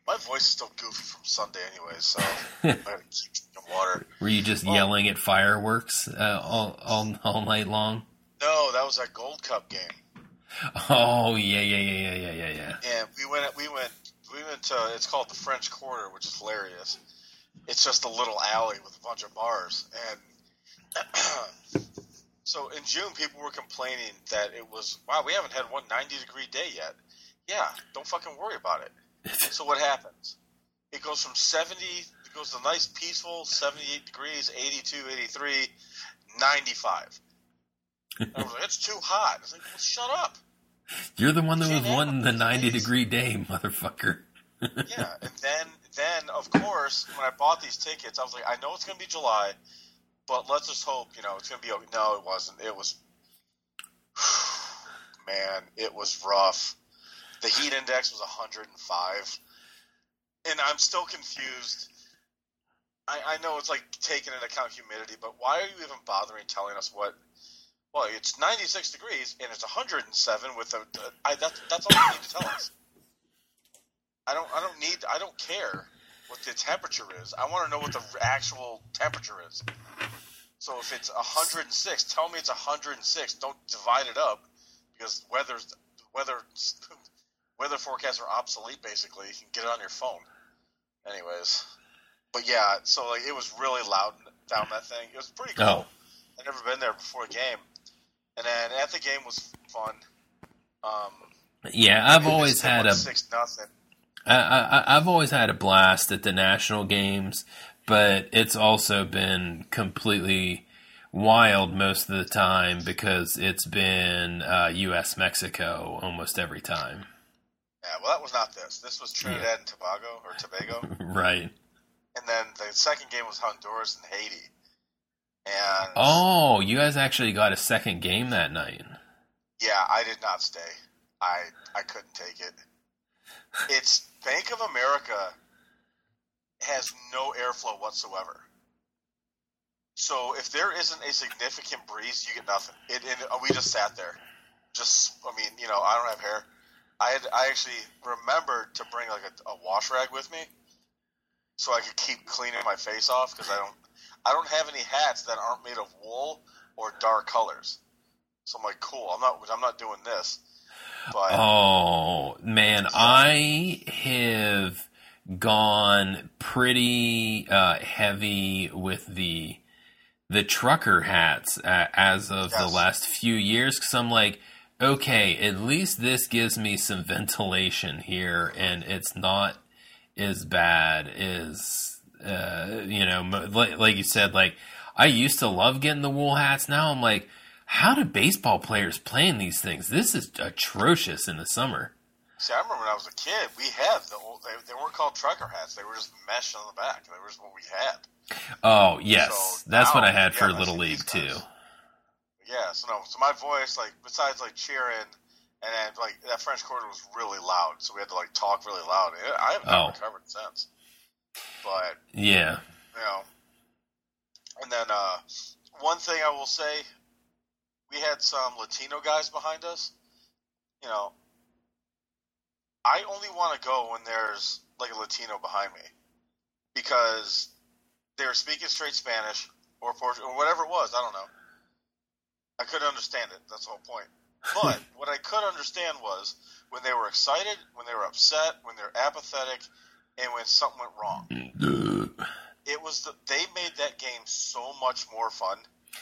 My voice is still goofy from Sunday anyway, so I gotta keep drinking water. Were you just yelling at fireworks all night long? No, that was that Gold Cup game. Oh yeah. And we went to, it's called the French Quarter, which is hilarious. It's just a little alley with a bunch of bars, and so in June people were complaining that it was, wow, we haven't had one 90-degree day yet. Yeah, don't fucking worry about it. So what happens? It goes from 70, it goes to nice peaceful 78 degrees, 82, 83, 95. And I was like, it's too hot. I was like, well, shut up. You're the one that was wanting the 90-degree day, motherfucker. Yeah, and then of course, when I bought these tickets, I was like, I know it's going to be July, but let's just hope, it's going to be okay. No, it wasn't. It was, man, it was rough. The heat index was 105, and I'm still confused. I know it's like taking into account humidity, but why are you even bothering telling us what? Well, it's 96 degrees and it's 107 with that's all you need to tell us. I don't care what the temperature is. I want to know what the actual temperature is. So if it's 106, tell me it's 106. Don't divide it up, because weather forecasts are obsolete. Basically, you can get it on your phone. Anyways, but yeah, so like it was really loud down that thing. It was pretty cool. Oh. I'd never been there before a game. And then at the game was fun. Yeah, I've always had 6-0. I've always had a blast at the national games, but it's also been completely wild most of the time because it's been U.S.-Mexico almost every time. Yeah, well, that was not this. This was Trinidad and Tobago. Right. And then the second game was Honduras and Haiti. And oh, you guys actually got a second game that night. Yeah, I did not stay. I couldn't take it. It's Bank of America has no airflow whatsoever. So if there isn't a significant breeze, you get nothing. We just sat there. I don't have hair. I actually remembered to bring like a wash rag with me so I could keep cleaning my face off, because I don't have any hats that aren't made of wool or dark colors. So I'm like, cool, I'm not doing this. But oh man, I have gone pretty heavy with the trucker hats as of the last few years, because I'm like, okay, at least this gives me some ventilation here, and it's not as bad as like you said. Like, I used to love getting the wool hats. Now I'm like, how do baseball players play in these things? This is atrocious in the summer. See, I remember when I was a kid, we had they weren't called trucker hats. They were just mesh on the back. They were just what we had. Oh, yes. So that's now, what I had for Little League, too. Yeah, so my voice, like, besides, like, cheering, and then, like, that French Quarter was really loud, so we had to, like, talk really loud. I haven't recovered since. But, yeah. And then, one thing I will say, we had some Latino guys behind us. I only want to go when there's, like, a Latino behind me, because they were speaking straight Spanish or Portuguese or whatever it was. I don't know. I couldn't understand it. That's the whole point. But what I could understand was when they were excited, when they were upset, when they're apathetic, and when something went wrong. It was they made that game so much more fun.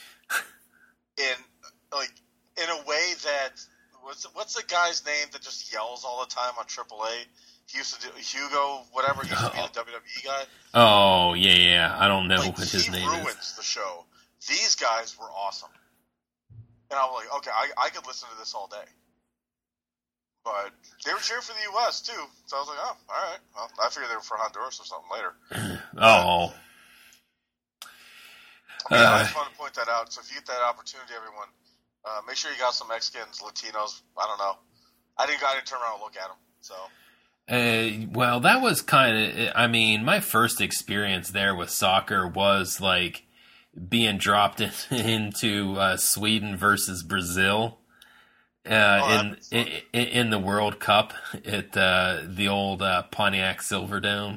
In a way that what's the guy's name that just yells all the time on AAA? He used to do Hugo, whatever. He used to be the WWE guy. Oh yeah. I don't know what his name is. He ruins the show. These guys were awesome. And I was like, okay, I could listen to this all day. But they were cheering for the U.S., too. So I was like, oh, all right. Well, I figured they were for Honduras or something later. Oh. I just want to point that out. So if you get that opportunity, everyone, make sure you got some Mexicans, Latinos. I don't know. I didn't turn around and look at them. So. Well, that was kind of, my first experience there with soccer was like being dropped into Sweden versus Brazil. in the World Cup at the old Pontiac Silverdome.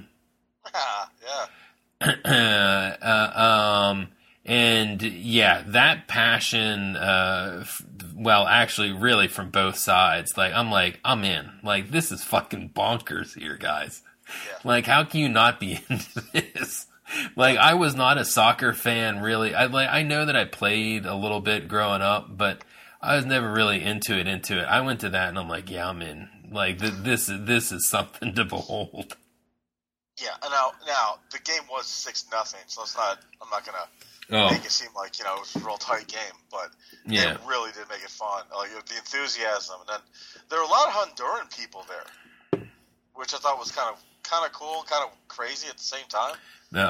Yeah. And yeah, that passion, well, actually, really from both sides. Like, I'm in. Like, this is fucking bonkers here, guys. Yeah. Like, how can you not be into this? Like, I was not a soccer fan, really. I know that I played a little bit growing up, but I was never really into it. I went to that, and I'm like, yeah, I'm in. Like, this is something to behold. Yeah. Now the game was 6-0, so I'm not gonna make it seem like it was a real tight game, but it really did make it fun. Like the enthusiasm, and then there were a lot of Honduran people there, which I thought was kind of cool, kind of crazy at the same time. But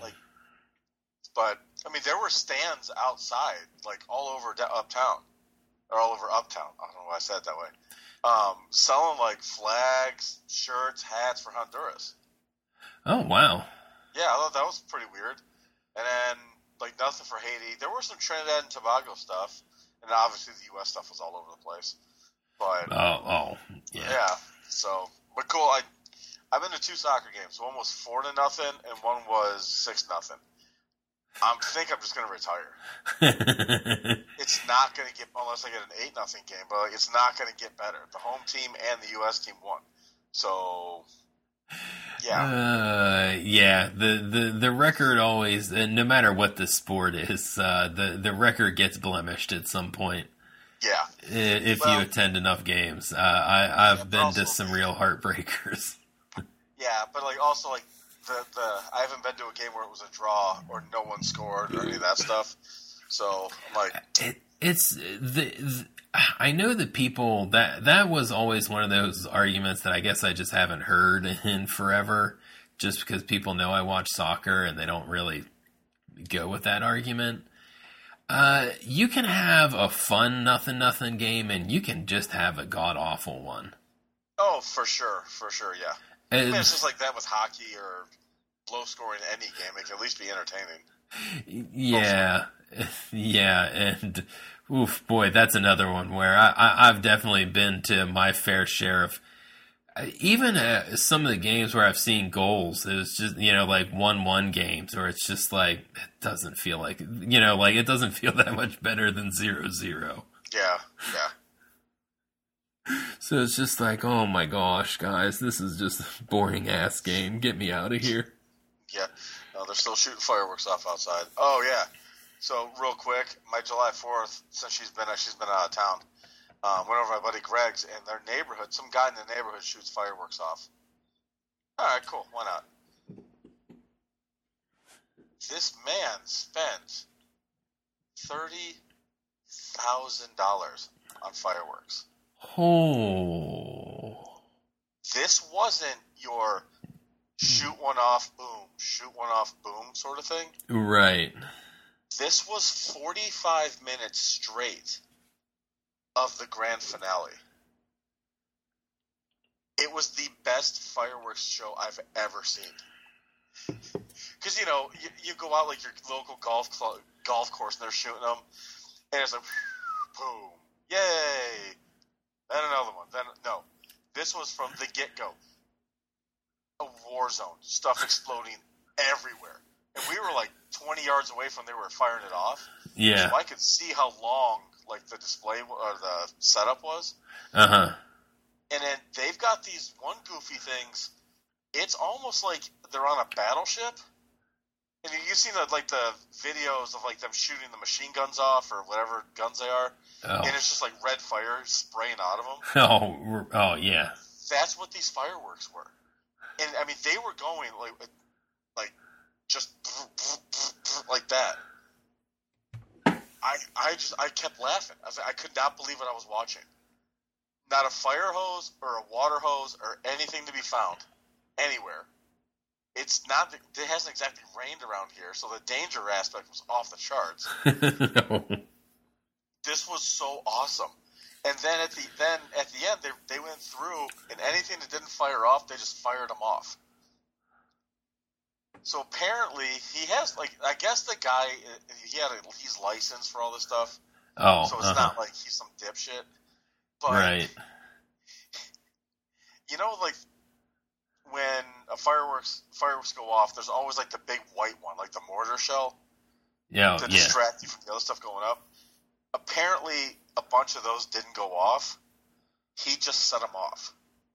I mean, there were stands outside, like all over uptown. I don't know why I said it that way. Selling like flags, shirts, hats for Honduras. Oh wow! Yeah, I thought that was pretty weird. And then like nothing for Haiti. There were some Trinidad and Tobago stuff, and obviously the U.S. stuff was all over the place. But yeah. So, but cool. I've been to 2 soccer games. One was 4-0, and one was 6-0. I think I'm just going to retire. It's not going to get, unless I get an 8-0 game, but it's not going to get better. The home team and the U.S. team won. So, yeah. The record always, no matter what the sport is, the record gets blemished at some point. Yeah. If you attend enough games. I've been to some real heartbreakers. Yeah, but also I haven't been to a game where it was a draw or no one scored or any of that stuff. So I'm like, I know that people that was always one of those arguments that I guess I just haven't heard in forever, just because people know I watch soccer and they don't really go with that argument. You can have a fun nothing game, and you can just have a god awful one. Oh, for sure, yeah. I mean, it's just like that with hockey or low scoring any game. It can at least be entertaining. Yeah, and oof, boy, that's another one where I've definitely been to my fair share of even some of the games where I've seen goals. It was just like 1-1 games, or it's just like it doesn't feel like it doesn't feel that much better than 0-0. Yeah. So it's just like, oh my gosh, guys, this is just a boring ass game. Get me out of here. Yeah. No, they're still shooting fireworks off outside. Oh yeah. So real quick, my July 4th, since she's been out of town, went over to my buddy Greg's, and their neighborhood, some guy in the neighborhood shoots fireworks off. All right, cool. Why not? This man spent $30,000 on fireworks. Oh. This wasn't your shoot one off, boom sort of thing. Right. This was 45 minutes straight of the grand finale. It was the best fireworks show I've ever seen. Because, you go out like your local golf course and they're shooting them, and it's like, boom, yay. Then another one. Then no, this was from the get-go. A war zone, stuff exploding everywhere, and we were like 20 yards away from they were firing it off. Yeah, so I could see how long like the display or the setup was. And then they've got these one goofy things. It's almost like they're on a battleship. And you've seen the videos of like them shooting the machine guns off or whatever guns they are, and it's just like red fire spraying out of them. Oh yeah. That's what these fireworks were, and I mean they were going like just like that. I kept laughing. I could not believe what I was watching. Not a fire hose or a water hose or anything to be found anywhere. It hasn't exactly rained around here, so the danger aspect was off the charts. No. This was so awesome. And then at the end, they went through, and anything that didn't fire off, they just fired them off. So apparently, he has, I guess the guy, he's licensed for all this stuff. Oh. So it's not like he's some dipshit. But, right. you know, like, when fireworks go off, there's always, like, the big white one, like the mortar shell, Yeah, to yeah. distract you from the other stuff going up. Apparently, a bunch of those didn't go off. He just set them off.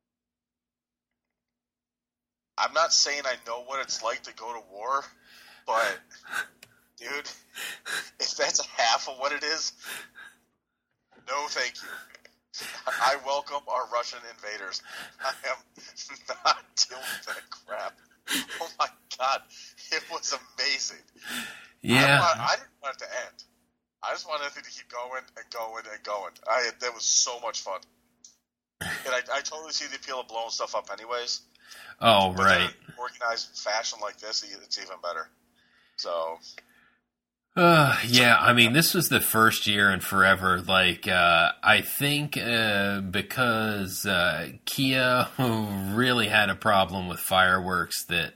I'm not saying I know what it's like to go to war, but, dude, if that's half of what it is, no thank you. I welcome our Russian invaders. I am not dealing with that crap. Oh my God, it was amazing. Yeah. I didn't want it to end. I just wanted everything to keep going and going and going. That was so much fun. And I totally see the appeal of blowing stuff up anyways. Oh, But right. in an organized fashion like this, it's even better. So, Yeah, I mean, this was the first year in forever. Like, I think because Kia really had a problem with fireworks that,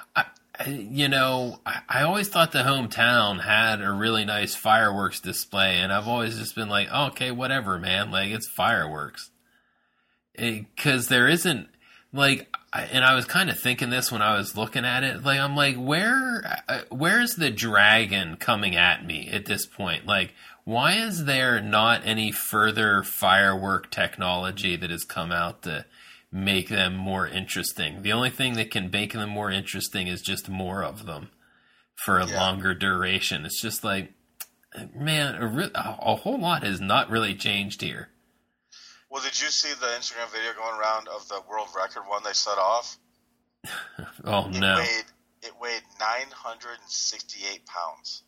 I always thought the hometown had a really nice fireworks display, and I've always just been like, oh, okay, whatever, man. Like, it's fireworks. Because there isn't, like, and I was kind of thinking this when I was looking at it. Like, I'm like, where's the dragon coming at me at this point? Like, why is there not any further firework technology that has come out to make them more interesting? The only thing that can make them more interesting is just more of them for a longer duration. It's just like, man, a whole lot has not really changed here. well, did you see the Instagram video going around of the world record one they set off? Oh, no. It weighed 968 pounds.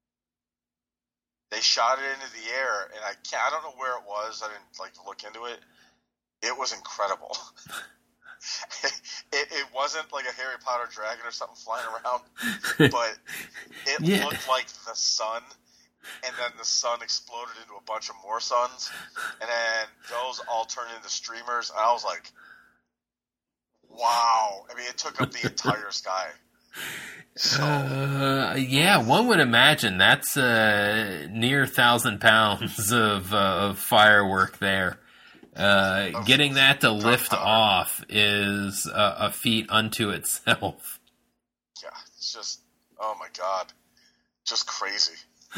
They shot it into the air, and I don't know where it was. I didn't look into it. It was incredible. it wasn't like a Harry Potter dragon or something flying around, but it looked like the sun. And then the sun exploded into a bunch of more suns, and then those all turned into streamers. And I was like, wow. I mean, it took up the entire sky. So, yeah, one would imagine that's near 1,000 pounds of firework there. Getting that to lift off is a feat unto itself. Yeah, it's just, oh my God, just crazy.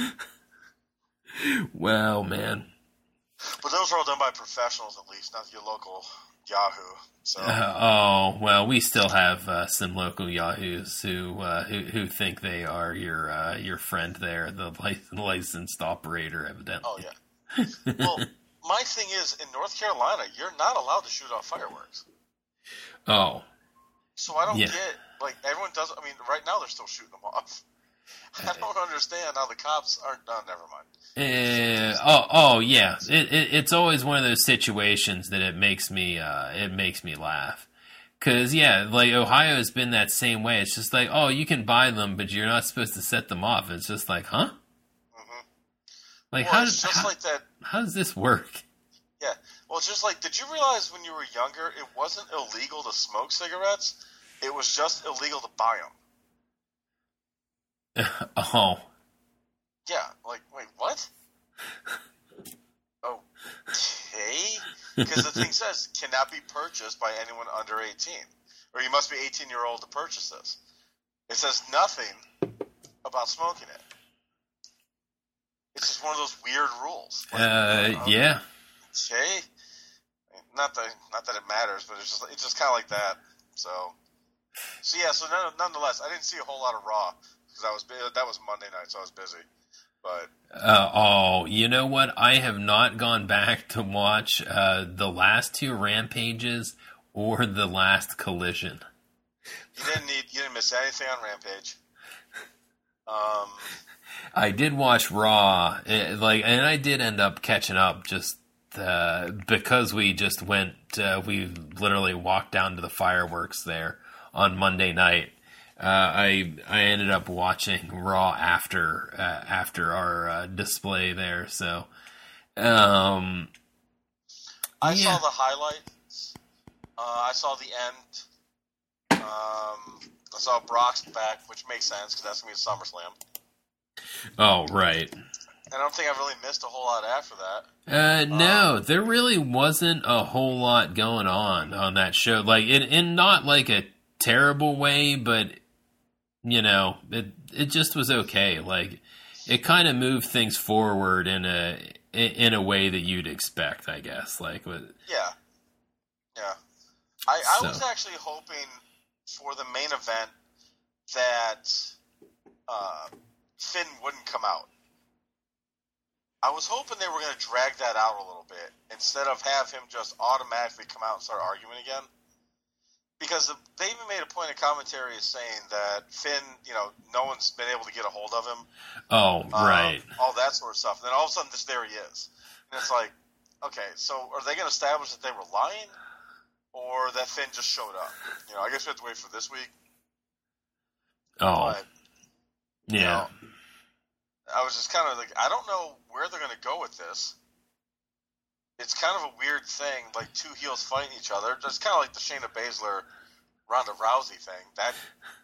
Well, man. But those are all done by professionals, at least, not your local Yahoo. So. Well, we still have some local Yahoos who think they are your friend there, the licensed operator, evidently. Oh yeah. Well, my thing is, in North Carolina, you're not allowed to shoot off fireworks. Oh. So I don't get, like, everyone does. I mean, right now they're still shooting them off. I don't understand how the cops aren't. Oh, never mind. Yeah. It's always one of those situations that it makes me laugh. Cause like Ohio has been that same way. It's just like, oh, you can buy them, but you're not supposed to set them off. It's just like, huh? Mm-hmm. Like, well, like that. How does this work? Yeah. Well, it's just like, did you realize when you were younger, it wasn't illegal to smoke cigarettes? It was just illegal to buy them. Oh. Yeah, like, wait, what? Okay. Because the thing says, cannot be purchased by anyone under 18. Or you must be 18-year-old to purchase this. It says nothing about smoking it. It's just one of those weird rules. Yeah. Okay. Not that it matters, but it's just kind of like that. So yeah. So nonetheless, I didn't see a whole lot of Raw. Because that was Monday night, so I was busy. But you know what? I have not gone back to watch the last two Rampages or the last Collision. You didn't miss anything on Rampage. I did watch Raw, and I did end up catching up just because we just went. We literally walked down to the fireworks there on Monday night. I ended up watching Raw after our display there. So, I saw the highlights. I saw the end. I saw Brock's back, which makes sense because that's gonna be a SummerSlam. Oh, right. I don't think I've really missed a whole lot after that. No, there really wasn't a whole lot going on that show. Like, in not like a terrible way, but it just was okay. Like, it kind of moved things forward in a way that you'd expect, I guess. Like, yeah. I was actually hoping for the main event that Finn wouldn't come out. I was hoping they were going to drag that out a little bit instead of have him just automatically come out and start arguing again. Because they even made a point of commentary saying that Finn, no one's been able to get a hold of him. Oh, right. All that sort of stuff. And then all of a sudden, there he is. And it's like, okay, so are they going to establish that they were lying? Or that Finn just showed up? I guess we have to wait for this week. Oh. But, yeah. I was just kind of like, I don't know where they're going to go with this. It's kind of a weird thing, like two heels fighting each other. It's kind of like the Shayna Baszler, Ronda Rousey thing. That,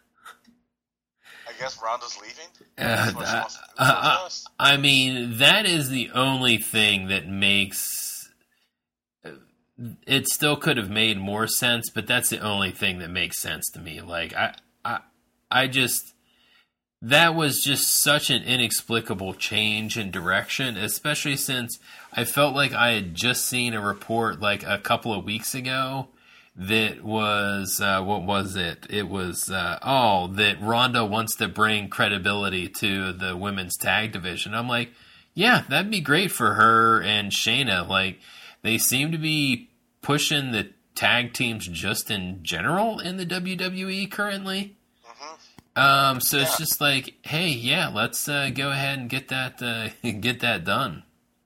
I guess Ronda's leaving. I mean, that is the only thing that makes it. Still could have made more sense, but that's the only thing that makes sense to me. Like, I just. That was just such an inexplicable change in direction, especially since I felt like I had just seen a report like a couple of weeks ago that was, what was it? It was, that Ronda wants to bring credibility to the women's tag division. I'm like, yeah, that'd be great for her and Shayna. Like, they seem to be pushing the tag teams just in general in the WWE currently. So it's just like, hey, yeah, let's go ahead and get that done.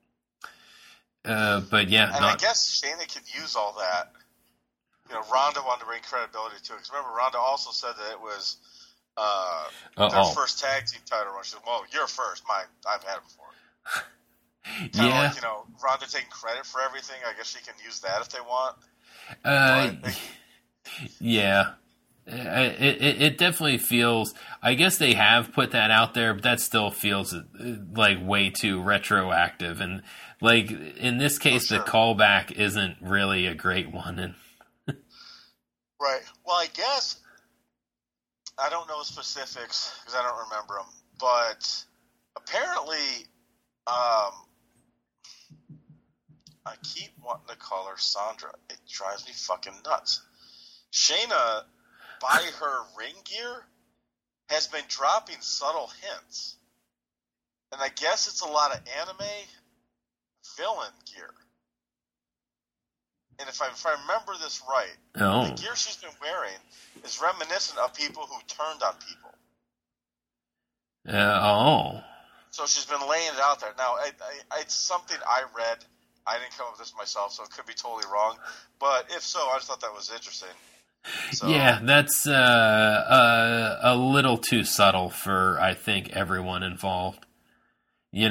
But yeah, and I guess Shayna could use all that. Ronda wanted to bring credibility to it because remember, Ronda also said that it was their first tag team title run. She said, "Well, you're first. Mine, I've had it before." Yeah, like, Ronda taking credit for everything. I guess she can use that if they want. Yeah. It definitely feels. I guess they have put that out there, but that still feels like way too retroactive. And like in this case, the callback isn't really a great one. And right. Well, I guess I don't know specifics because I don't remember them, but apparently, I keep wanting to call her Sandra. It drives me fucking nuts. Shayna, by her ring gear, has been dropping subtle hints. And I guess it's a lot of anime villain gear. And if I remember this right, the gear she's been wearing is reminiscent of people who turned on people. So she's been laying it out there. Now, it's something I read. I didn't come up with this myself, so it could be totally wrong. But if so, I just thought that was interesting. So. Yeah, that's a little too subtle for, I think, everyone involved. You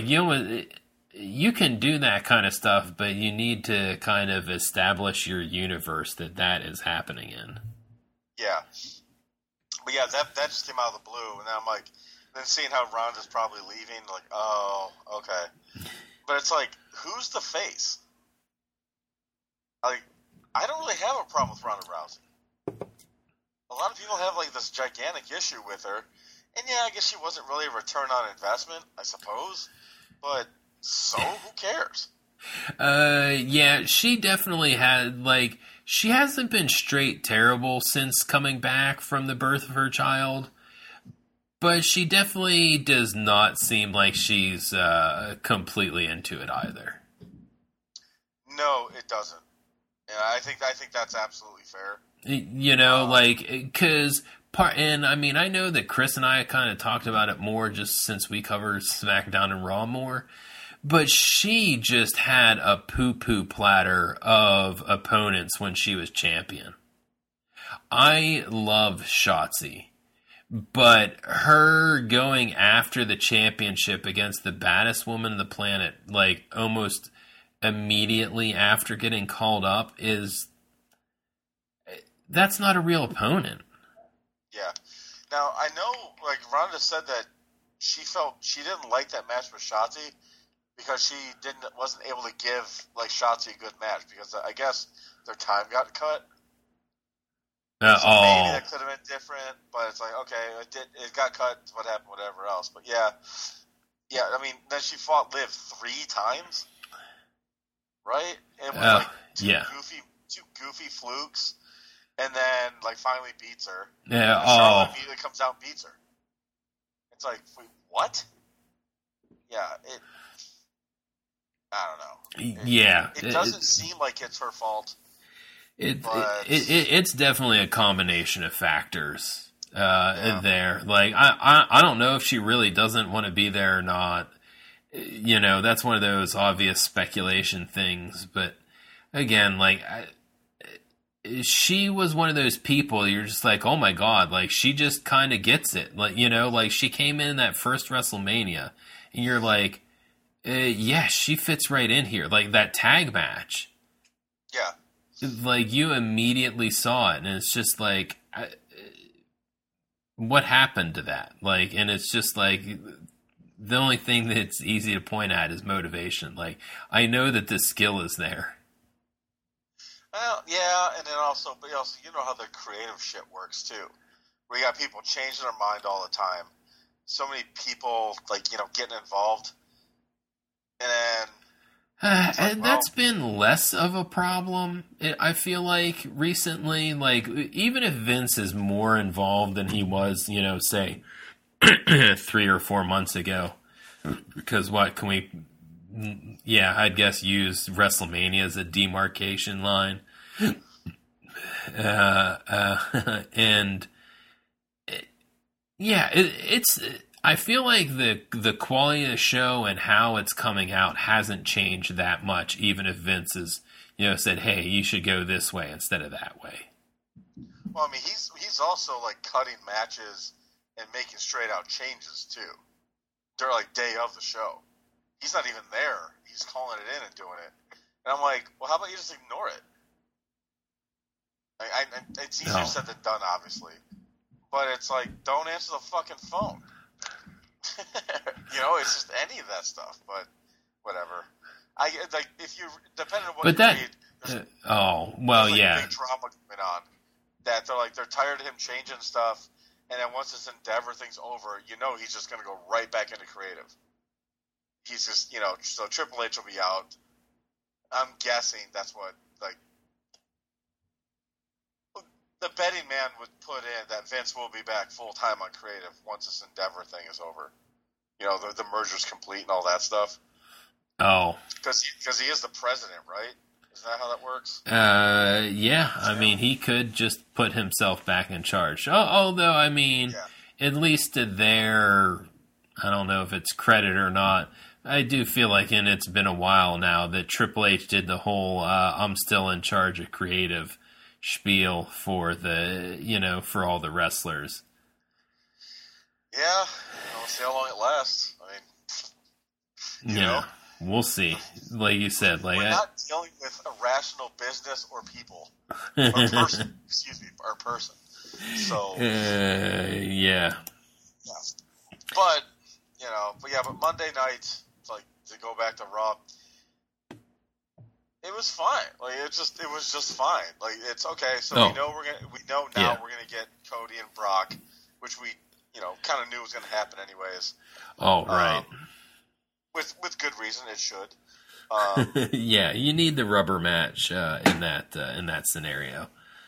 can do that kind of stuff, but you need to kind of establish your universe that is happening in. Yeah. But yeah, that just came out of the blue, and I'm like, then seeing how Ronda's probably leaving, like, oh, okay. But it's like, who's the face? Like, I don't really have a problem with Ronda Rousey. A lot of people have like this gigantic issue with her, and yeah, I guess she wasn't really a return on investment, I suppose. But so, who cares? Yeah, she definitely had she hasn't been straight terrible since coming back from the birth of her child, but she definitely does not seem like she's completely into it either. No, it doesn't. Yeah, I think that's absolutely fair. And I mean, I know that Chris and I kind of talked about it more just since we covered SmackDown and Raw more, but she just had a poo-poo platter of opponents when she was champion. I love Shotzi, but her going after the championship against the baddest woman on the planet, like almost immediately after getting called up, that's not a real opponent. Yeah. Now, I know, like, Ronda said that she didn't like that match with Shotzi because she wasn't able to give like Shotzi a good match because I guess their time got cut. So maybe that could have been different, but it's like okay, it got cut. What happened? Whatever else, but yeah. I mean, then she fought Liv 3 times, right? It was like two goofy flukes, and then like finally beats her. Yeah. And Charlotte immediately comes out and beats her. It's like, wait, what? Yeah. I don't know. It doesn't seem like it's her fault. It's definitely a combination of factors there. Like I don't know if she really doesn't want to be there or not. You know, that's one of those obvious speculation things. But again, like she was one of those people. You're just like, oh my god, like she just kind of gets it. Like you know, like she came in that first WrestleMania, and you're like, yeah, she fits right in here. Like that tag match. Yeah. Like you immediately saw it, and it's just like, what happened to that? Like, and it's just like the only thing that's easy to point at is motivation. Like, I know that the skill is there. Well, yeah, and then also, but also, you know how the creative shit works too. We got people changing their mind all the time. So many people, like you know, getting involved, and then. And that's been less of a problem, I feel like, recently. Like, even if Vince is more involved than he was, you know, say, 3 or 4 months ago. Because what can we... Yeah, I'd guess use WrestleMania as a demarcation line. And... Yeah, it's... I feel like the quality of the show and how it's coming out hasn't changed that much, even if Vince has, you know, said, "Hey, you should go this way instead of that way." Well, I mean, he's also like cutting matches and making straight out changes too. They're like day of the show. He's not even there. He's calling it in and doing it. And I'm like, well, how about you just ignore it? It's easier said than done, obviously. But it's like, don't answer the fucking phone. You know, it's just any of that stuff, but whatever. I like if you depending on what but you that, read. Big Drama going on that they're tired of him changing stuff, and then once this Endeavor thing's over, you know he's just going to go right back into creative. He's just so Triple H will be out. I'm guessing that's what like the betting man would put in that Vince will be back full time on creative once this Endeavor thing is over. You know, the merger's complete and all that stuff. Oh. Because he is the president, right? Isn't that how that works? Yeah. I mean, he could just put himself back in charge. Although, I mean, at least to their, I don't know if it's credit or not, I do feel like, and it's been a while now, that Triple H did the whole I'm still in charge of creative spiel for for all the wrestlers. Yeah, we'll see how long it lasts. I mean, you know, we'll see. Like you said, like we're not dealing with a rational business or people or person. Excuse me, or person. So yeah. But but Monday night, like to go back to Raw, it was fine. Like it was just fine. Like it's okay. So we know now we're gonna get Cody and Brock, which we kind of knew was gonna happen anyways. Oh right. With good reason, it should. Yeah, you need the rubber match in that scenario.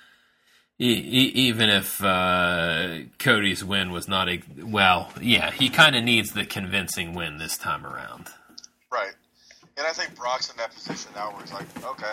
Even if Cody's win was not he kind of needs the convincing win this time around. Right. And I think Brock's in that position now where he's like, okay.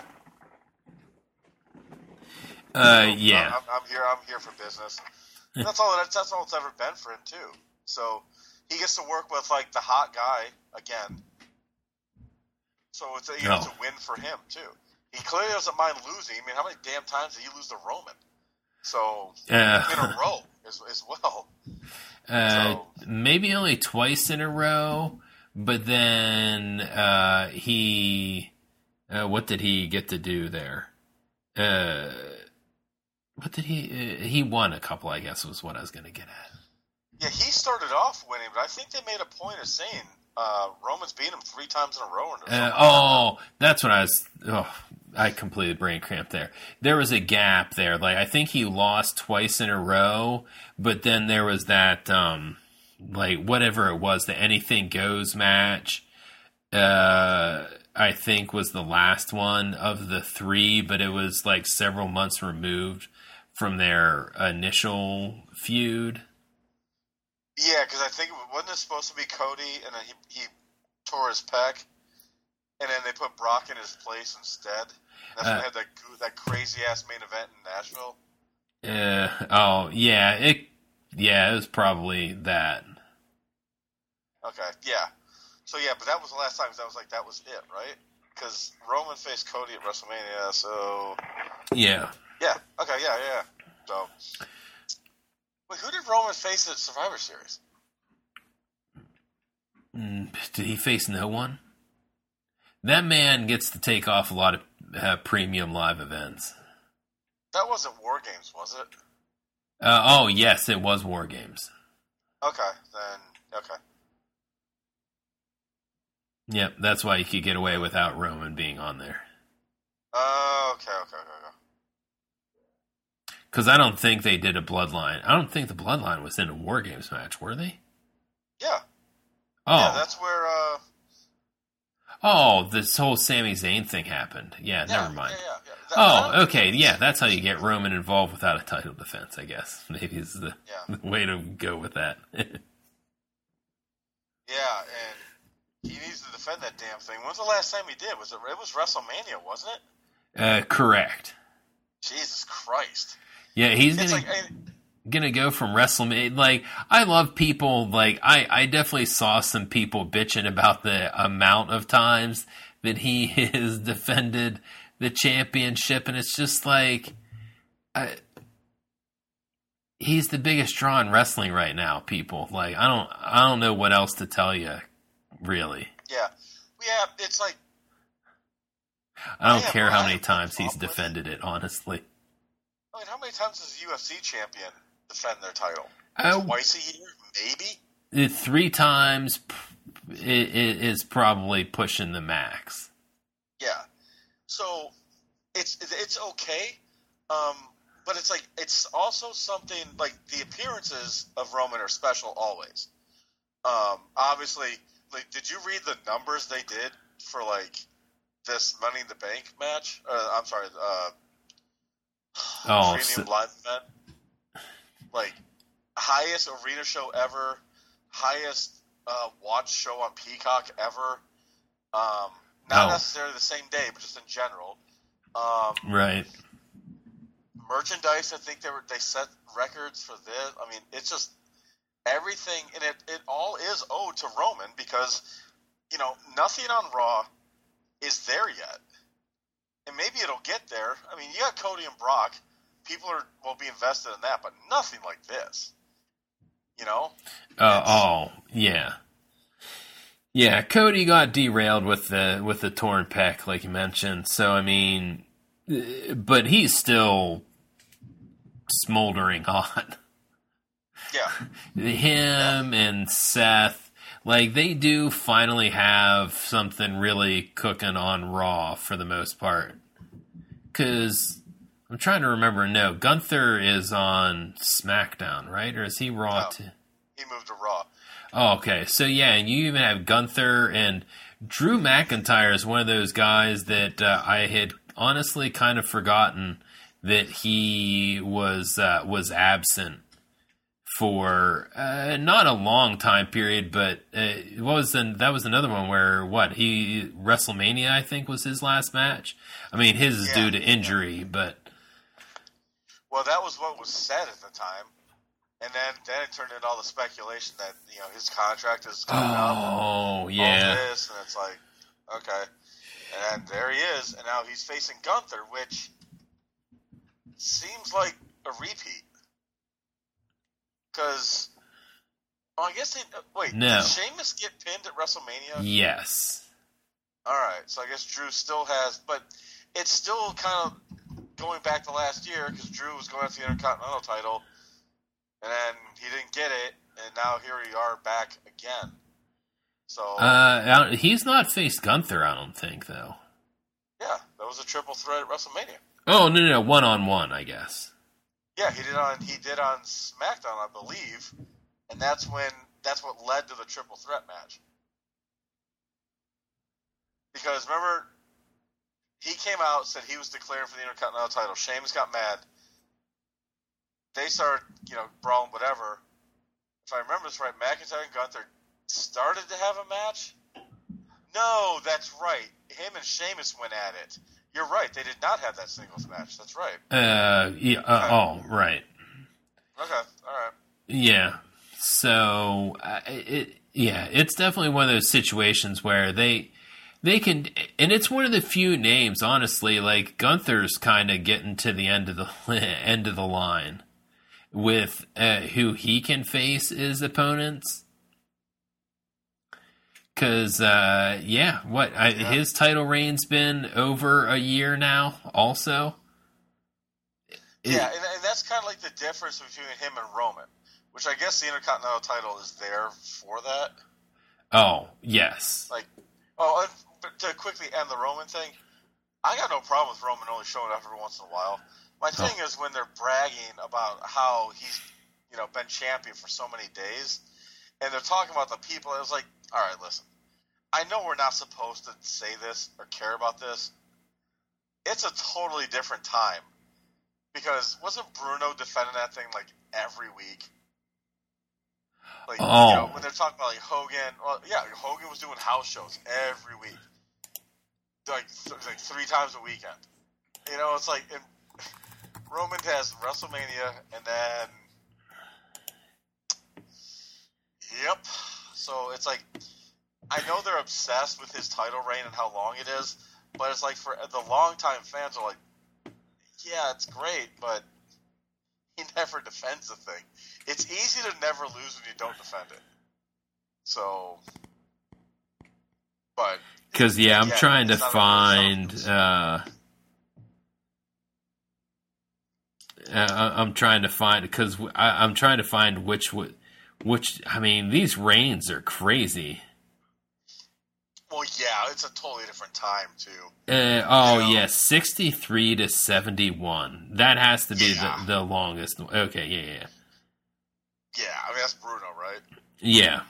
Yeah. I'm here for business. That's all it's ever been for him too. So he gets to work with like the hot guy again. So it's a win for him too. He clearly doesn't mind losing. I mean, how many damn times did he lose to Roman? So in a row as well. Maybe only twice in a row. But then he, what did he get to do there? What did he won a couple, I guess, was what I was going to get at. Yeah, he started off winning, but I think they made a point of saying Roman's beat him 3 times in a row. That's what I was. Oh, I completely brain cramped there. There was a gap there. Like I think he lost twice in a row, but then there was that like whatever it was, the Anything Goes match. I think was the last one of the 3, but it was like several months removed from their initial feud. Yeah, because I think wasn't it supposed to be Cody, and then he tore his pec, and then they put Brock in his place instead. That's when they had that crazy ass main event in Nashville. It was probably that. Okay, yeah. So yeah, but that was the last time. Cause that was it, right? Because Roman faced Cody at WrestleMania, so yeah. Okay, yeah. So, wait, who did Roman face at Survivor Series? Did he face no one? That man gets to take off a lot of premium live events. That wasn't War Games, was it? Yes, it was War Games. Okay, then, okay. Yep, that's why you could get away without Roman being on there. Okay. Because I don't think they did a Bloodline. I don't think the Bloodline was in a War Games match, were they? Yeah. Oh. Yeah, that's where, this whole Sami Zayn thing happened. Yeah, never mind. Yeah. Okay, yeah, that's how you get Roman involved without a title defense, I guess. Maybe is the way to go with that. Yeah, and he needs to defend that damn thing. When's the last time he did? It was WrestleMania, wasn't it? Correct. Jesus Christ. Yeah, he's gonna go from WrestleMania. Like, I love people. Like, I definitely saw some people bitching about the amount of times that he has defended the championship, and it's just like, he's the biggest draw in wrestling right now. People, like, I don't know what else to tell you, really. Yeah, it's like, I don't care how many times he's defended it, honestly. I mean, how many times does a UFC champion defend their title? Twice a year, maybe? 3 times is probably pushing the max. Yeah. So, it's okay, but it's like, it's also something, like, the appearances of Roman are special always. Obviously, like, did you read the numbers they did for, like, this Money in the Bank match? I'm sorry, premium live event, like highest arena show ever, highest watch show on Peacock ever. Not necessarily the same day, but just in general. Right. Merchandise, I think they set records for this. I mean, it's just everything, and it all is owed to Roman because nothing on Raw is there yet. And maybe it'll get there. I mean, you got Cody and Brock. People will be invested in that, but nothing like this. Yeah. Yeah, Cody got derailed with the torn pec, like you mentioned. So, I mean, but he's still smoldering on. Yeah. Him and Seth, like, they do finally have something really cooking on Raw for the most part. Because I'm trying to remember. No, Gunther is on SmackDown, right? Or is he Raw too? He moved to Raw. Oh, okay. So, yeah, and you even have Gunther, and Drew McIntyre is one of those guys that I had honestly kind of forgotten that he was absent for not a long time period, but that was another one where WrestleMania, I think, was his last match. I mean, his is due to injury, but well, that was what was said at the time, and then it turned into all the speculation that his contract is coming up. Oh, yeah. All this, and it's like, okay, and there he is, and now he's facing Gunther, which seems like a repeat. Because, I guess no. Did Sheamus get pinned at WrestleMania? Yes. Alright, so I guess Drew still has, but it's still kind of going back to last year, because Drew was going after the Intercontinental title, and then he didn't get it, and now here we are back again. So he's not faced Gunther, I don't think, though. Yeah, that was a triple threat at WrestleMania. Oh, no, 1-on-1, I guess. Yeah, he did on SmackDown, I believe, and that's what led to the triple threat match. Because remember, he came out, said he was declaring for the Intercontinental title. Sheamus got mad. They started, brawling, whatever. If I remember this right, McIntyre and Gunther started to have a match. No, that's right. Him and Sheamus went at it. You're right. They did not have that singles match. That's right. Oh, right. Okay. All right. Yeah. So, it's definitely one of those situations where they can, and it's one of the few names, honestly, like Gunther's kind of getting to the end of the line with who he can face his opponents. Because, his title reign's been over a year now, also. And that's kind of like the difference between him and Roman, which I guess the Intercontinental title is there for that. Oh, yes. But to quickly end the Roman thing, I got no problem with Roman only showing up every once in a while. My thing is when they're bragging about how he's, been champion for so many days, and they're talking about the people. It was like, all right, listen. I know we're not supposed to say this or care about this. It's a totally different time. Because wasn't Bruno defending that thing like every week? When they're talking about like Hogan, Hogan was doing house shows every week. Like 3 times a weekend. It's like Roman has WrestleMania and then yep. So it's like I know they're obsessed with his title reign and how long it is, but it's like for the longtime fans are like, yeah, it's great, but he never defends the thing. It's easy to never lose when you don't defend it. So, but because I'm trying to find. I'm trying to find because I'm trying to find which. I mean, these reigns are crazy. Well, yeah, it's a totally different time too. 63 to 71. That has to be the longest. Okay, yeah. Yeah, I mean that's Bruno, right? Yeah.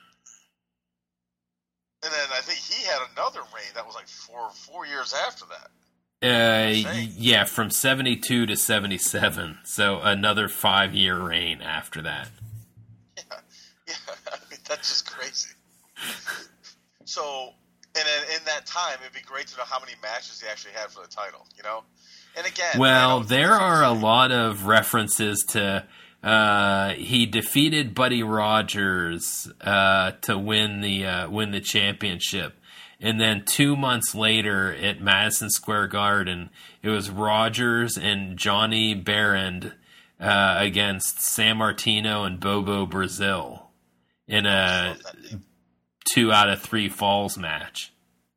And then I think he had another reign that was like four years after that. From 72 to 77. So another 5-year reign after that. Yeah. I mean that's just crazy. So, and then in that time, it'd be great to know how many matches he actually had for the title, And again... Well, there are a lot of references to... he defeated Buddy Rogers to win the championship. And then 2 months later at Madison Square Garden, it was Rogers and Johnny Barend against San Martino and Bobo Brazil in a 2 out of 3 falls match.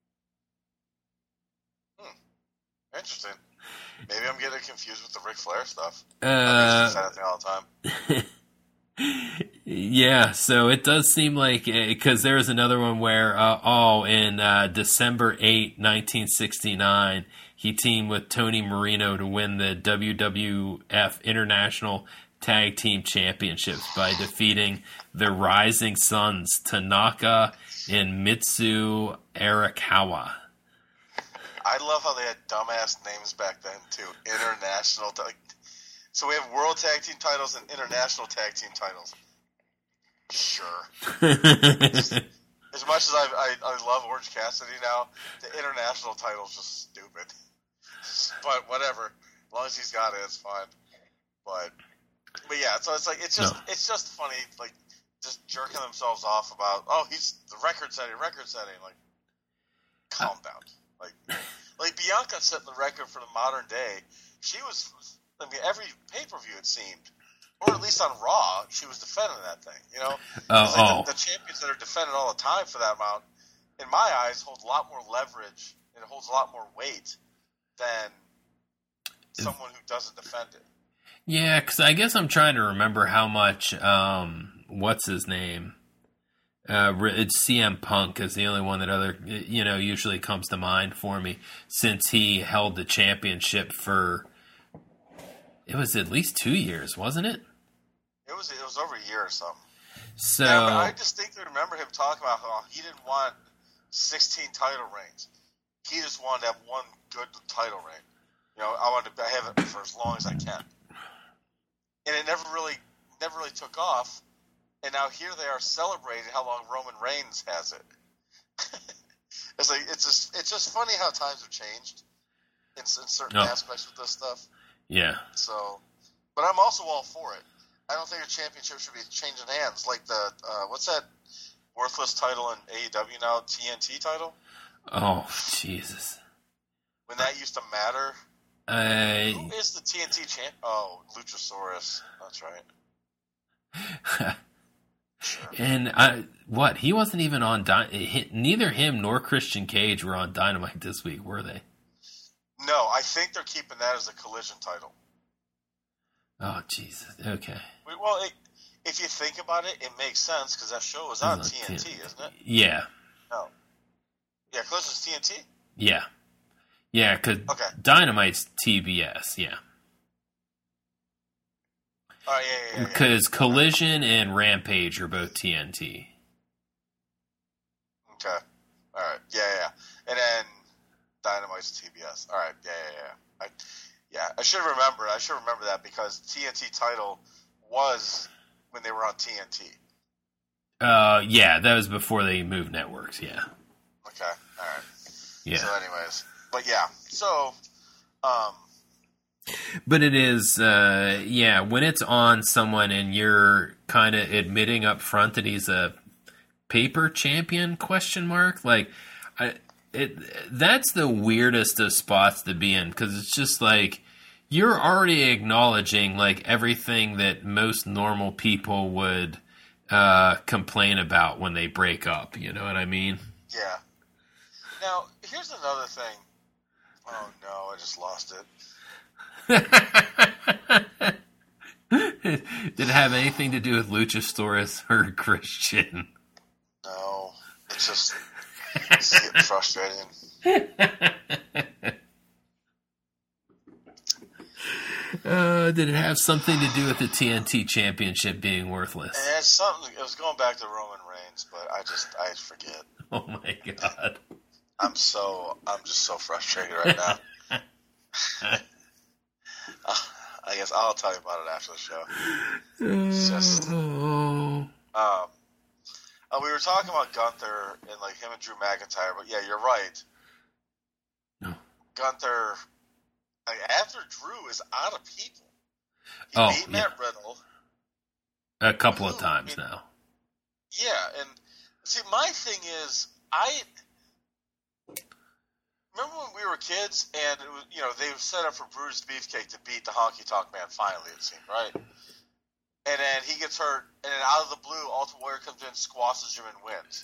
Interesting. Maybe I'm getting confused with the Ric Flair stuff. I say that thing all the time. Yeah, so it does seem like because there was another one where in December 8, 1969, he teamed with Tony Marino to win the WWF International Tag Team Championships by defeating the Rising Suns, Tanaka and Mitsu Arakawa. I love how they had dumbass names back then too. International, so we have World Tag Team titles and International Tag Team titles. Sure. As much as I love Orange Cassidy now, the international title is just stupid. But whatever, as long as he's got it, it's fine. But yeah, so it's like it's just funny, like just jerking themselves off about he's the record setting. Like, calm down. Like Bianca set the record for the modern day. She was, every pay per view it seemed, or at least on Raw, she was defending that thing. The champions that are defended all the time for that amount, in my eyes, hold a lot more leverage and it holds a lot more weight than someone who doesn't defend it. Yeah, because I guess I'm trying to remember how much what's his name? It's CM Punk is the only one that usually comes to mind for me, since he held the championship for, it was at least 2 years, wasn't it? It was over a year or something. So yeah, but I distinctly remember him talking about how he didn't want 16 title reigns. He just wanted to have one good title reign. I wanted to have it for as long as I can. And it never really took off. And now here they are celebrating how long Roman Reigns has it. it's just funny how times have changed in certain aspects with this stuff. Yeah. So, but I'm also all for it. I don't think a championship should be changing hands like the what's that worthless title in AEW now? TNT title. Oh Jesus! When that used to matter. Who is the TNT champ? Oh, Luchasaurus. That's right. Sure. And he wasn't even on neither him nor Christian Cage were on Dynamite this week, were they? No, I think they're keeping that as a Collision title. Oh Jesus! Okay. Well, if you think about it, it makes sense because that show was on TNT, isn't it? Yeah. No. Yeah, Collision's TNT. Yeah. Yeah, because Dynamite's TBS. Yeah. Oh, yeah. Because Collision and Rampage are both TNT. Okay. All right. Yeah. And then Dynamite's TBS. All right. Yeah. I should remember. I should remember that because TNT title was when they were on TNT. Yeah, that was before they moved networks. Yeah. Okay. All right. Yeah. So, anyways, but yeah. So, but it is, when it's on someone and you're kind of admitting up front that he's a paper champion, ? Like, that's the weirdest of spots to be in, because it's just like, you're already acknowledging, like, everything that most normal people would complain about when they break up, you know what I mean? Yeah. Now, here's another thing. Oh, no, I just lost it. Did it have anything to do with Luchasaurus or Christian? No, it's getting frustrating. Did it have something to do with the TNT Championship being worthless? It's something. It was going back to Roman Reigns, but I forget. Oh my god! I'm just so frustrated right now. I guess I'll tell you about it after the show. It's just, we were talking about Gunther and like him and Drew McIntyre, but yeah, you're right. No. Gunther, after Drew is out of people, he beat Matt Riddle a couple of times now. Yeah, and see, my thing is, remember when we were kids, and it was, they were set up for Brutus Beefcake to beat the Honky Tonk Man finally, it seemed, right? And then he gets hurt, and then out of the blue, Ultimate Warrior comes in, squashes him, and wins.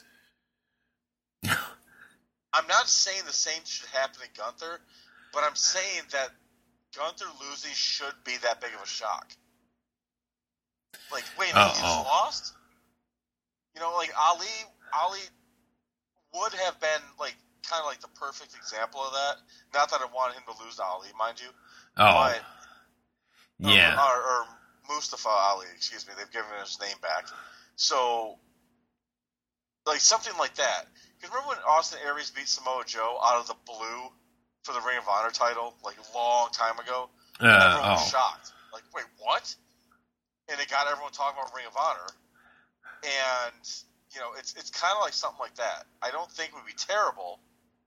I'm not saying the same should happen to Gunther, but I'm saying that Gunther losing should be that big of a shock. Like, wait a minute, he just lost? Like Ali would have been, like, kind of like the perfect example of that. Not that I wanted him to lose to Ali, mind you. Oh. But, yeah. Or Mustafa Ali, excuse me. They've given his name back. So, like, something like that. Because remember when Austin Aries beat Samoa Joe out of the blue for the Ring of Honor title, like, a long time ago? Everyone was shocked. Like, wait, what? And it got everyone talking about Ring of Honor. And, it's kind of like something like that. I don't think it would be terrible.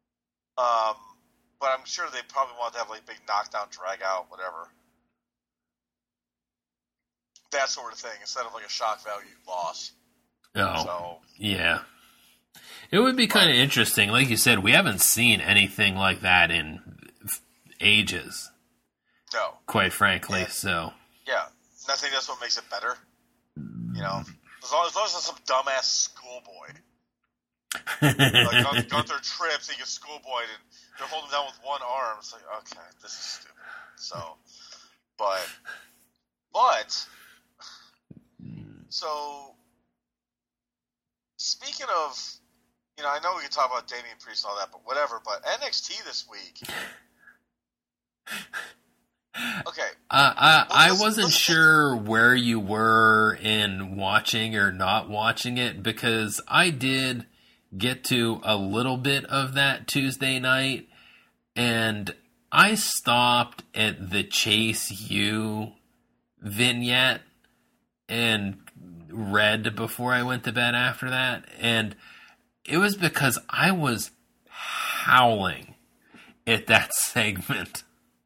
But I'm sure they probably want to have like big knockdown, drag out, whatever. That sort of thing instead of like a shock value loss. Oh, so, yeah. It would be kind of interesting. Like you said, we haven't seen anything like that in ages. No. Quite frankly, yeah. so. Yeah. And I think that's what makes it better. As long as it's some dumbass schoolboy. Like Gunther trips, he gets schoolboyed, and they're holding him down with one arm. It's like, okay, this is stupid. So, so speaking of, I know we can talk about Damian Priest and all that, but whatever. But NXT this week. Okay. I wasn't sure where you were in watching or not watching it, because I did get to a little bit of that Tuesday night, and I stopped at the Chase U vignette and read before I went to bed after that, and it was because I was howling at that segment.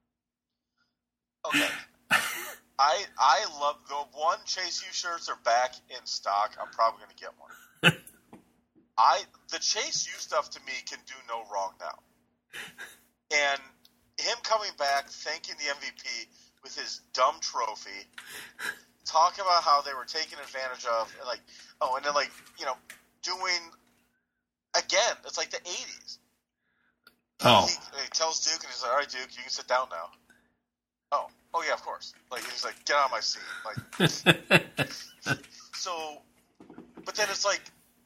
Okay. I love the one Chase U shirts are back in stock. I'm probably going to get one. The Chase U stuff to me can do no wrong now. And him coming back, thanking the MVP with his dumb trophy, talking about how they were taken advantage of, and doing again. It's like the '80s. Oh, he tells Duke, and he's like, "All right, Duke, you can sit down now." Oh yeah, of course. Like, he's like, "Get out of my seat." Like, so, but then it's like,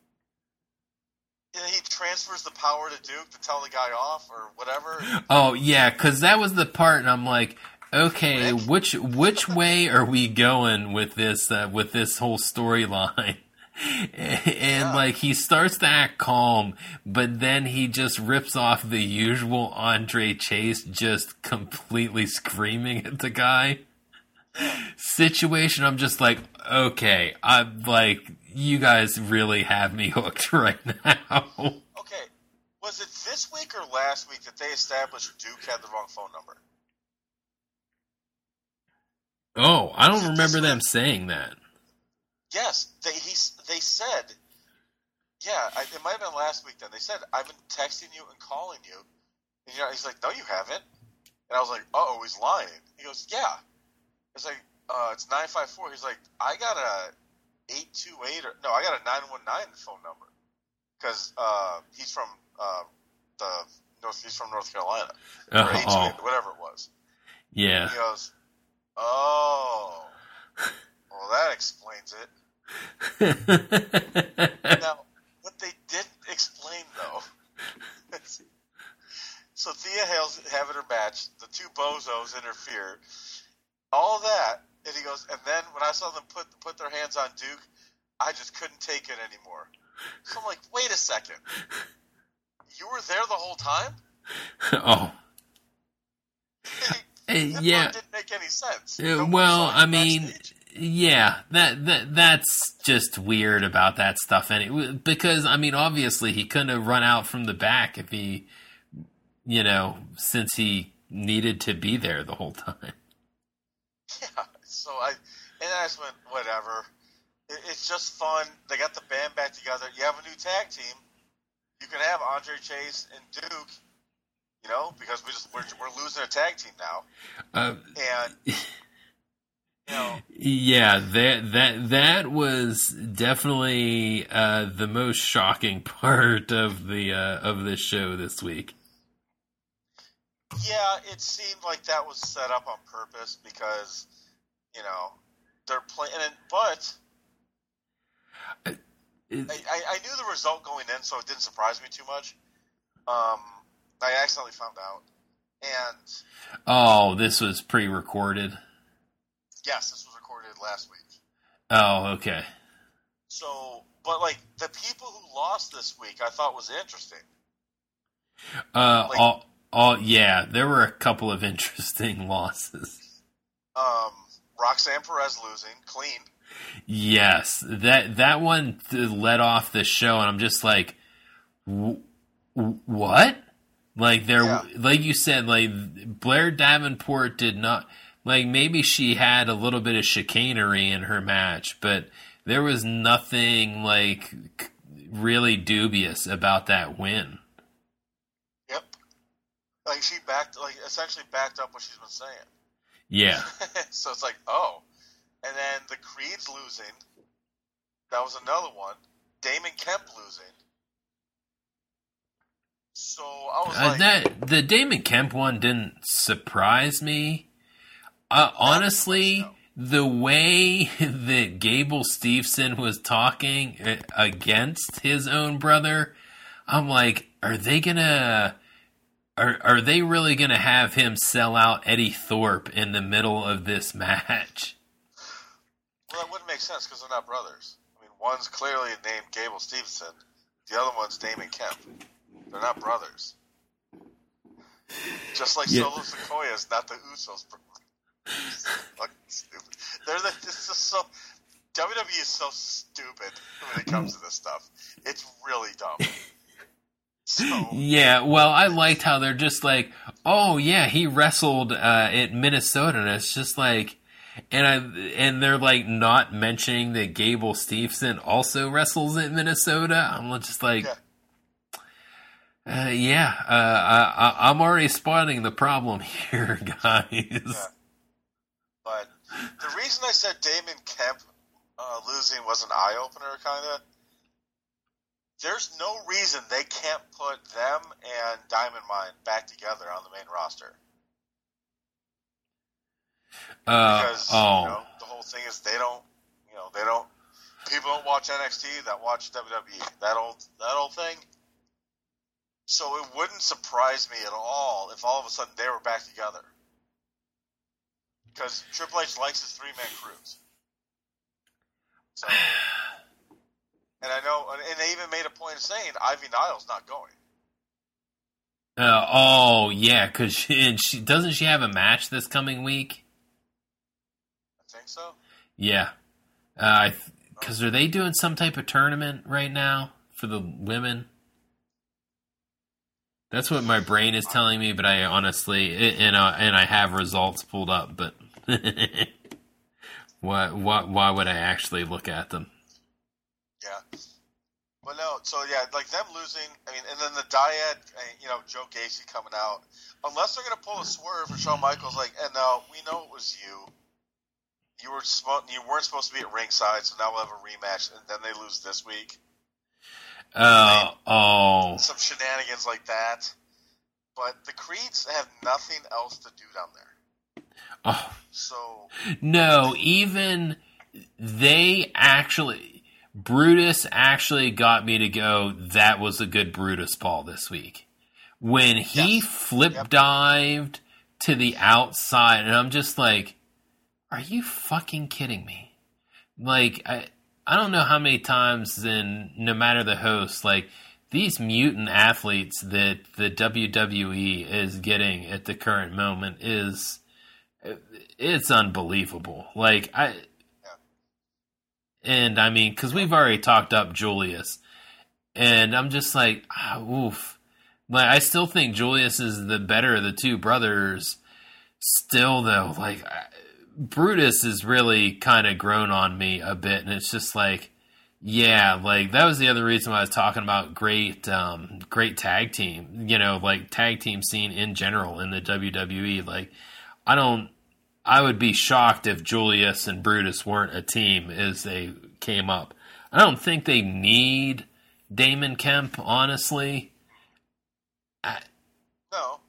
he transfers the power to Duke to tell the guy off or whatever. Oh yeah, because that was the part, and I'm like, okay, which way are we going with this whole storyline? And like, he starts to act calm, but then he just rips off the usual Andre Chase, just completely screaming at the guy situation. I'm just like, okay, I'm like, you guys really have me hooked right now. Okay, was it this week or last week that they established Duke had the wrong phone number? Oh, I don't remember them saying that. Yes, they said, it might have been last week then. They said, "I've been texting you and calling you." And he's like, "No, you haven't." And I was like, "Uh-oh, he's lying." He goes, "Yeah." It's like, it's 954. He's like, "I got a 828 I got a 919 phone number." Because he's from North Carolina. Or 828, whatever it was. Yeah. And he goes, "Oh. Well, that explains it." Now, what they didn't explain, though, so Thea Hale's having her match, the two bozos interfere, all that, and he goes, and then when I saw them put their hands on Duke, I just couldn't take it anymore. So I'm like, wait a second. You were there the whole time? Oh. That didn't make any sense. Well, I mean, yeah, that's just weird about that stuff. Anyway, because, I mean, obviously he couldn't have run out from the back if he, since he needed to be there the whole time. Yeah, so I just went, whatever. It's just fun. They got the band back together. You have a new tag team. You can have Andre Chase and Duke, because we're losing a tag team now. Yeah, that was definitely the most shocking part of the show this week. Yeah, it seemed like that was set up on purpose because, they're playing. But I knew the result going in, so it didn't surprise me too much. I accidentally found out, and this was pre-recorded. Yes, this was recorded last week. Oh, okay. So, but like the people who lost this week, I thought was interesting. Yeah, there were a couple of interesting losses. Roxanne Perez losing clean. Yes, that one led off the show, and I'm just like, what? Like like you said, like Blair Davenport did not. Like, maybe she had a little bit of chicanery in her match, but there was nothing, like, really dubious about that win. Yep. Like, she essentially backed up what she's been saying. Yeah. So it's like, oh. And then the Creeds losing. That was another one. Damon Kemp losing. So I was like... the Damon Kemp one didn't surprise me. Honestly, the way that Gable Steveson was talking against his own brother, I'm like, are they really gonna have him sell out Eddie Thorpe in the middle of this match? Well, that wouldn't make sense because they're not brothers. I mean, one's clearly named Gable Steveson. The other one's Damon Kemp. They're not brothers. Just like Solo Sikoa is not the Usos' brother. Fucking stupid. This is so. WWE is so stupid when it comes to this stuff. It's really dumb. So. Yeah, well, I liked how they're just like, oh yeah, he wrestled at Minnesota, and it's just like, and they're like not mentioning that Gable Steveson also wrestles at Minnesota. I'm just like, I'm already spotting the problem here, guys. Yeah. But the reason I said Damon Kemp losing was an eye opener, kind of. There's no reason they can't put them and Diamond Mine back together on the main roster. Because the whole thing is they don't. People don't watch NXT that watch WWE. That old thing. So it wouldn't surprise me at all if all of a sudden they were back together. Because Triple H likes his three-man crews. So. And I know, and they even made a point of saying Ivy Niles not going. Because she doesn't she have a match this coming week? I think so. Yeah, because are they doing some type of tournament right now for the women? That's what my brain is telling me, but I honestly, and I have results pulled up, but why would I actually look at them? Yeah. Well, no, so yeah, like them losing, I mean, and then the dyad, Joe Gacy coming out. Unless they're going to pull a swerve and Shawn Michaels like, and no, we know it was you. You weren't supposed to be at ringside, so now we'll have a rematch, and then they lose this week. Some shenanigans like that. But the Creeds have nothing else to do down there. Oh. So. No, even they actually... Brutus actually got me to go, that was a good Brutus Paul this week. When he dived to the outside, and I'm just like, are you fucking kidding me? Like, I don't know how many times, and no matter the host, like, these mutant athletes that the WWE is getting at the current moment it's unbelievable. Like, and I mean, because we've already talked up Julius, and I'm just like, oof. Like, I still think Julius is the better of the two brothers. Still, though, like, Brutus has really kind of grown on me a bit, and it's just like, yeah, like, that was the other reason why I was talking about great tag team, like, tag team scene in general in the WWE. Like, I would be shocked if Julius and Brutus weren't a team as they came up. I don't think they need Damon Kemp, honestly. No,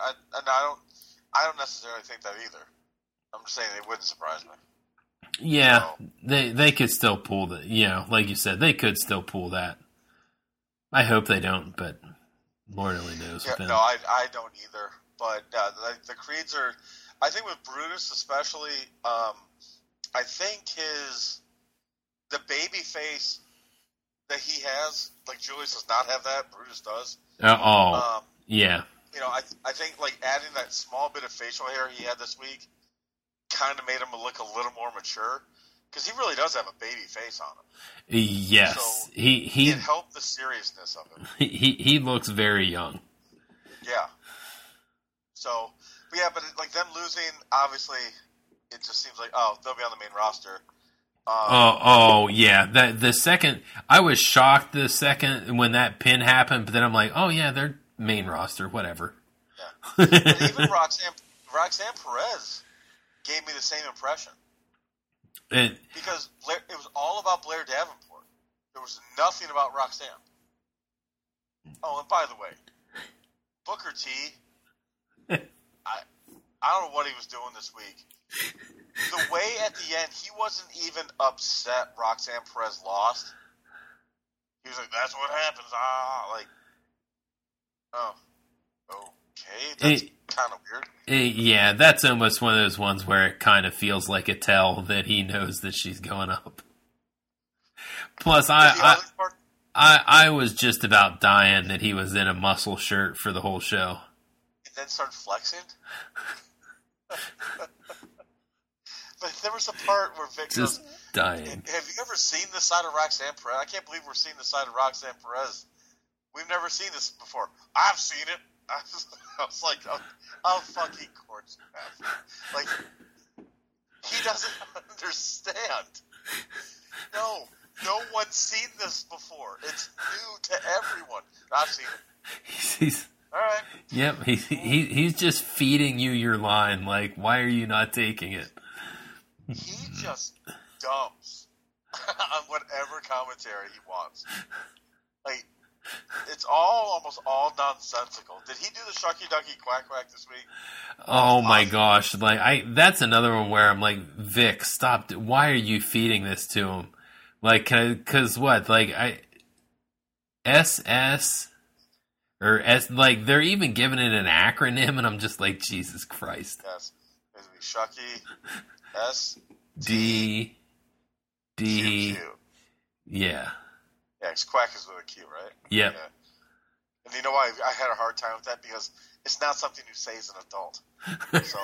I don't necessarily think that either. I'm just saying it wouldn't surprise me. Yeah, they could still pull that. Like you said, they could still pull that. I hope they don't, but Lord only knows. Yeah, no, I don't either. But the Creeds are. I think with Brutus especially, I think the baby face that he has, like Julius does not have that, Brutus does. Yeah. I think like adding that small bit of facial hair he had this week kind of made him look a little more mature, because he really does have a baby face on him. Yes, so he it helped the seriousness of him. He looks very young. Yeah. So. Yeah, but like them losing, obviously, it just seems like they'll be on the main roster. Yeah. The second I was shocked the second when that pin happened, but then I'm like, oh yeah, they're main roster, whatever. Yeah. But even Roxanne Perez gave me the same impression because it was all about Blair Davenport. There was nothing about Roxanne. Oh, and by the way, Booker T. I don't know what he was doing this week, the way at the end, he wasn't even upset Roxanne Perez lost. He was like, "That's what happens." Oh, okay, that's kind of weird. Yeah, that's almost one of those ones where it kind of feels like a tell that he knows that she's going up. Plus, I was just about dying that he was in a muscle shirt for the whole show. And then started flexing? But there was a part where Vic just goes, dying. "Have you ever seen the side of Roxanne Perez? I can't believe we're seeing the side of Roxanne Perez. We've never seen this before." "I've seen it." I was like, "Oh, fucking course you have." Like, he doesn't understand. No one's seen this before. It's new to everyone. "I've seen it." He's all right. Yep, he's just feeding you your line. Like, why are you not taking it? He just dumps on whatever commentary he wants. Like, it's almost all nonsensical. Did he do the Shucky Ducky Quack Quack this week? Oh my gosh! Like, that's another one where I'm like, Vic, stop! Why are you feeding this to him? Like, because what? Like, SS or S, like, they're even giving it an acronym, and I'm just like, Jesus Christ. Yes, it's gonna be Shucky S D Q. Yeah. Yeah, because Quack is with a Q, right? Yep. Yeah. And you know why I had a hard time with that? Because it's not something you say as an adult. So,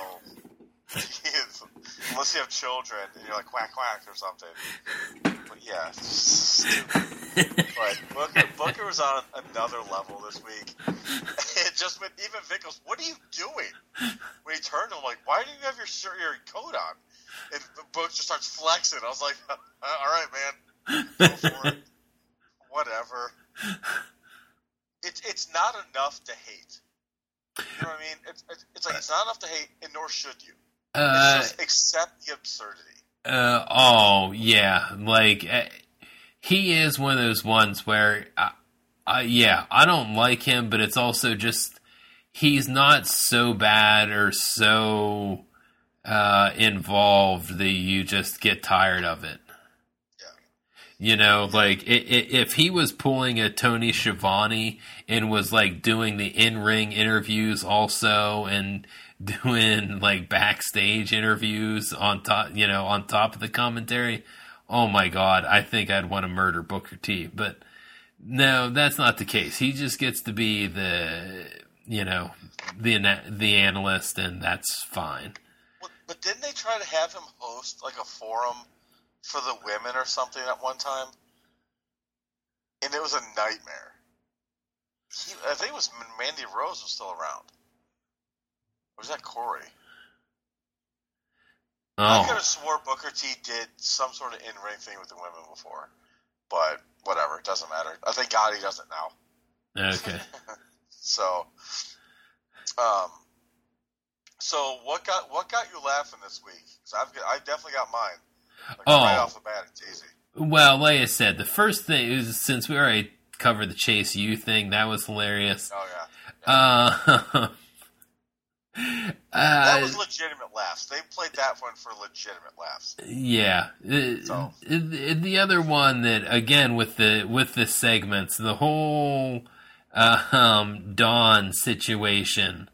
unless you have children and you're like quack quack or something. But yeah, it's stupid. But Booker was on another level this week. It just went, even Vic goes, "What are you doing?" When he turned, I'm like, "Why do you have your coat on?" And Book just starts flexing. I was like, "All right, man, go for it. Whatever." It's not enough to hate. You know what I mean? It's like, it's not enough to hate, and nor should you. It's just accept the absurdity. Oh yeah, like he is one of those ones where, I don't like him, but it's also just he's not so bad or so involved that you just get tired of it. You know, like, if he was pulling a Tony Schiavone and was, like, doing the in-ring interviews also and doing, like, backstage interviews on top of the commentary, oh my God, I think I'd want to murder Booker T. But no, that's not the case. He just gets to be the analyst, and that's fine. But didn't they try to have him host, like, a forum for the women or something at one time? And it was a nightmare. I think it was Mandy Rose was still around. Or was that Corey? Oh. I could have swore Booker T did some sort of in-ring thing with the women before. But whatever, it doesn't matter. I think Gotti does it now. Okay. So what got you laughing this week? Because I definitely got mine. Right off the bat, it's easy. Well, like I said, the first thing is, since we already covered the Chase U thing, that was hilarious. Oh yeah. That was legitimate laughs. They played that one for legitimate laughs. Yeah. The other one that, again, with the segments, the whole Dawn situation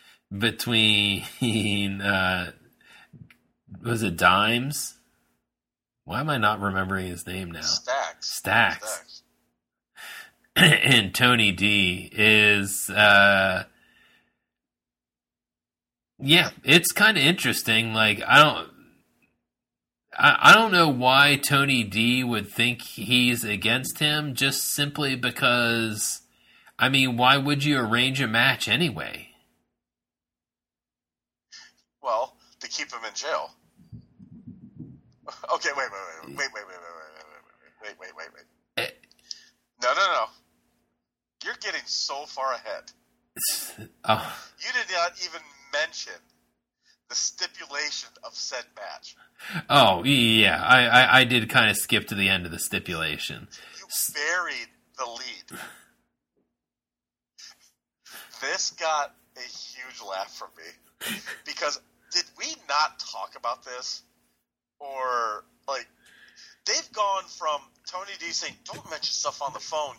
between was it Dimes? Why am I not remembering his name now? Stacks. And Tony D is, it's kind of interesting. Like, I don't know why Tony D would think he's against him, just simply because, I mean, why would you arrange a match anyway? Well, to keep him in jail. Okay, wait. No. You're getting so far ahead. Oh. You did not even mention the stipulation of said match. Oh, yeah. I did kind of skip to the end of the stipulation. You buried the lead. This got a huge laugh from me. Because did we not talk about this? Or, like, they've gone from Tony D saying, don't mention stuff on the phone,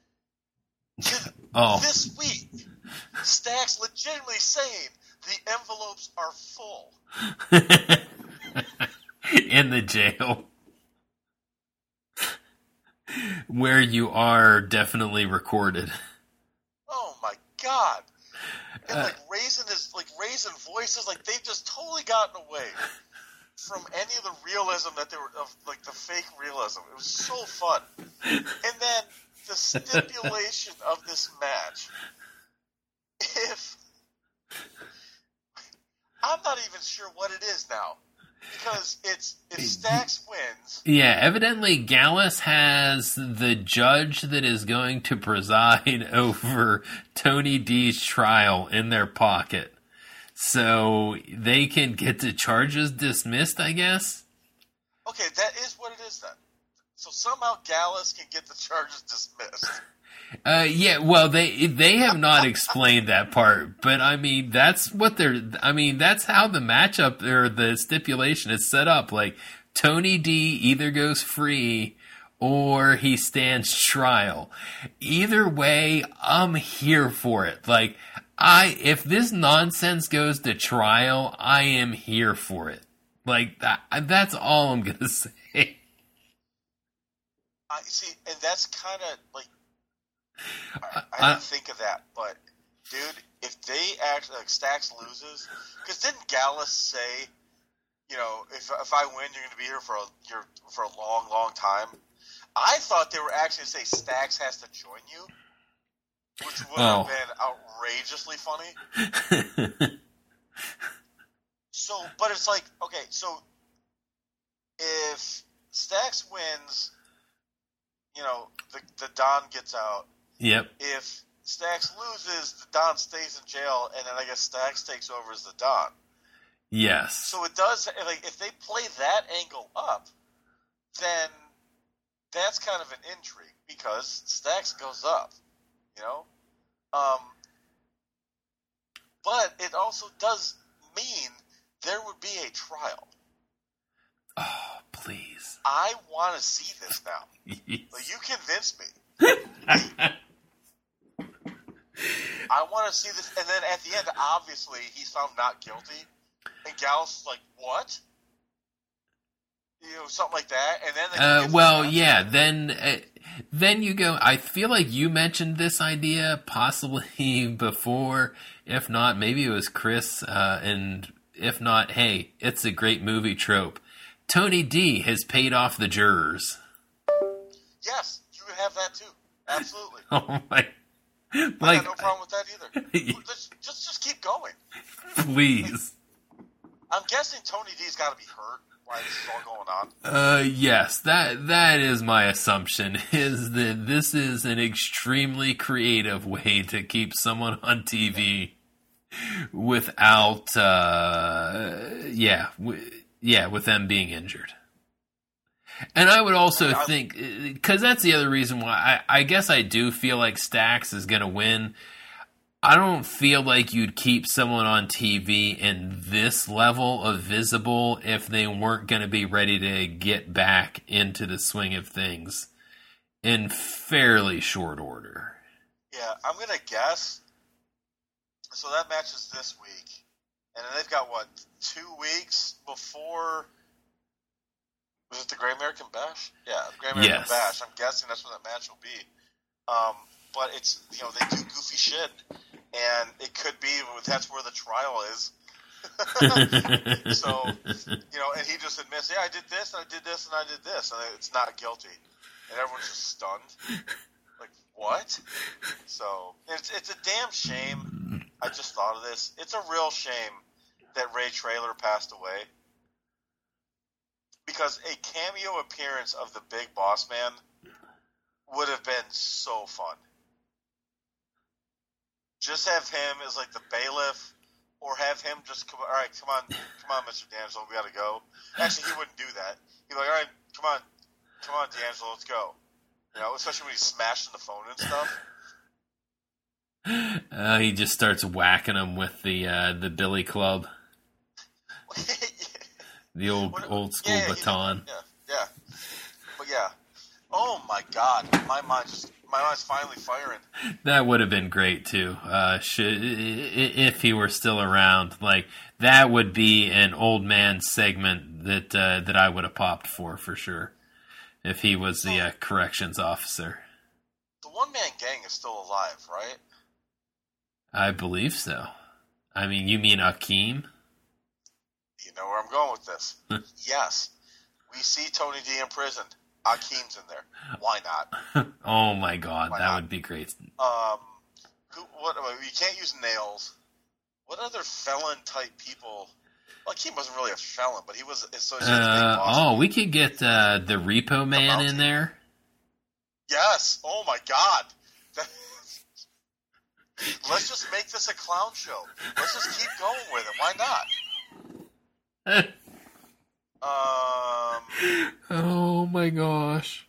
to this week, Stacks legitimately saying the envelopes are full. In the jail. Where you are definitely recorded. Oh my god. And raising voices, like they've just totally gotten away from any of the realism that they were of, like the fake realism. It was so fun. And then the stipulation of this match, if I'm not even sure what it is now, because it's Stacks wins. Yeah, evidently Gallus has the judge that is going to preside over Tony D's trial in their pocket. So they can get the charges dismissed, I guess? Okay, that is what it is then. So somehow Gallus can get the charges dismissed. Yeah, well, they have not explained that part, but I mean, that's what that's how the matchup or the stipulation is set up. Like, Tony D either goes free or he stands trial. Either way, I'm here for it. Like, if this nonsense goes to trial, I am here for it. Like, that's all I'm gonna say. See, and that's kind of like, I didn't think of that, but dude, if they actually, like, Stacks loses, because didn't Gallus say, you know, if I win, you're going to be here for a long, long time? I thought they were actually going to say Stacks has to join you, which would have been outrageously funny. So, but it's like, okay, so if Stacks wins, you know, the Don gets out. Yep. If Stacks loses, the Don stays in jail, and then I guess Stacks takes over as the Don. Yes. So it does, like, if they play that angle up, then that's kind of an intrigue, because Stacks goes up, you know? But it also does mean there would be a trial. Oh, please. I want to see this now. Like, you convinced me. I want to see this, and then at the end, obviously, he's found not guilty, and Gallus is like, what? You know, something like that, and then then you go, I feel like you mentioned this idea possibly before. If not, maybe it was Chris, and if not, hey, it's a great movie trope. Tony D has paid off the jurors. Yes, you would have that too. Absolutely. Oh my! Like, I got no problem with that either. Just keep going. Please. I'm guessing Tony D's got to be hurt while this is all going on. Yes, that is my assumption. Is that this is an extremely creative way to keep someone on TV without, with them being injured. And I would also think, because that's the other reason why I guess I do feel like Stacks is going to win. I don't feel like you'd keep someone on TV in this level of visible if they weren't going to be ready to get back into the swing of things in fairly short order. Yeah, I'm going to guess. So that match is this week. And then they've got, 2 weeks before... Was it the Great American Bash? Yeah, the Great American Bash. I'm guessing that's when that match will be. But it's, you know, they do goofy shit, and it could be that's where the trial is. So, you know, and he just admits, yeah, I did this, and I did this, and I did this, and it's not guilty. And everyone's just stunned. Like, what? So, it's a damn shame. I just thought of this. It's a real shame that Ray Traylor passed away. Because a cameo appearance of the Big Boss Man would have been so fun. Just have him as like the bailiff, or have him just come. All right, come on, Mr. D'Angelo, we gotta go. Actually, he wouldn't do that. He'd be like, all right, come on, D'Angelo, let's go. You know, especially when he's smashing the phone and stuff. He just starts whacking him with the billy club. The old school baton. Yeah. But yeah. Oh my God, my mind's finally firing. That would have been great too. If he were still around, like that would be an old man segment that I would have popped for sure. If he was the corrections officer. The one man gang is still alive, right? I believe so. I mean, you mean Akeem? You know where I'm going with this. Yes. We see Tony D in prison. Akeem's in there. Why not? Oh my God, Why that not? would be great. You can't use nails. What other felon type people? Well, Akeem wasn't really a felon, but he was associated with Big Boss. We could get the Repo Man in there. Yes. Oh my God. Let's just make this a clown show. Let's just keep going with it. Why not? Oh my gosh.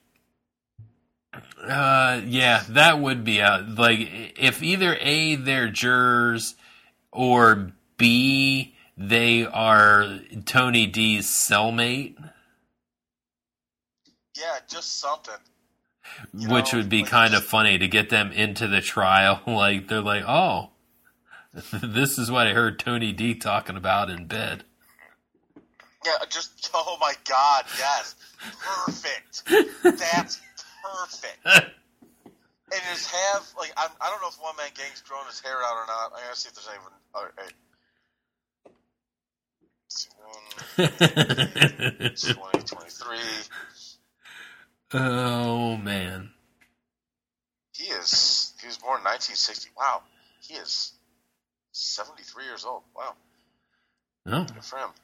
Yeah, that would be like if either A, they're jurors, or B, they are Tony D's cellmate. Yeah, just something. Which would be kind of funny to get them into the trial. Like, they're like, oh, this is what I heard Tony D talking about in bed. Yeah, oh my God, yes. Perfect. That's perfect. And just have, like, I don't know if One Man Gang's growing his hair out or not. I gotta see if there's anyone. All right. 2023. Oh, man. He was born in 1960. Wow. He is 73 years old. Wow. Oh. Good for him.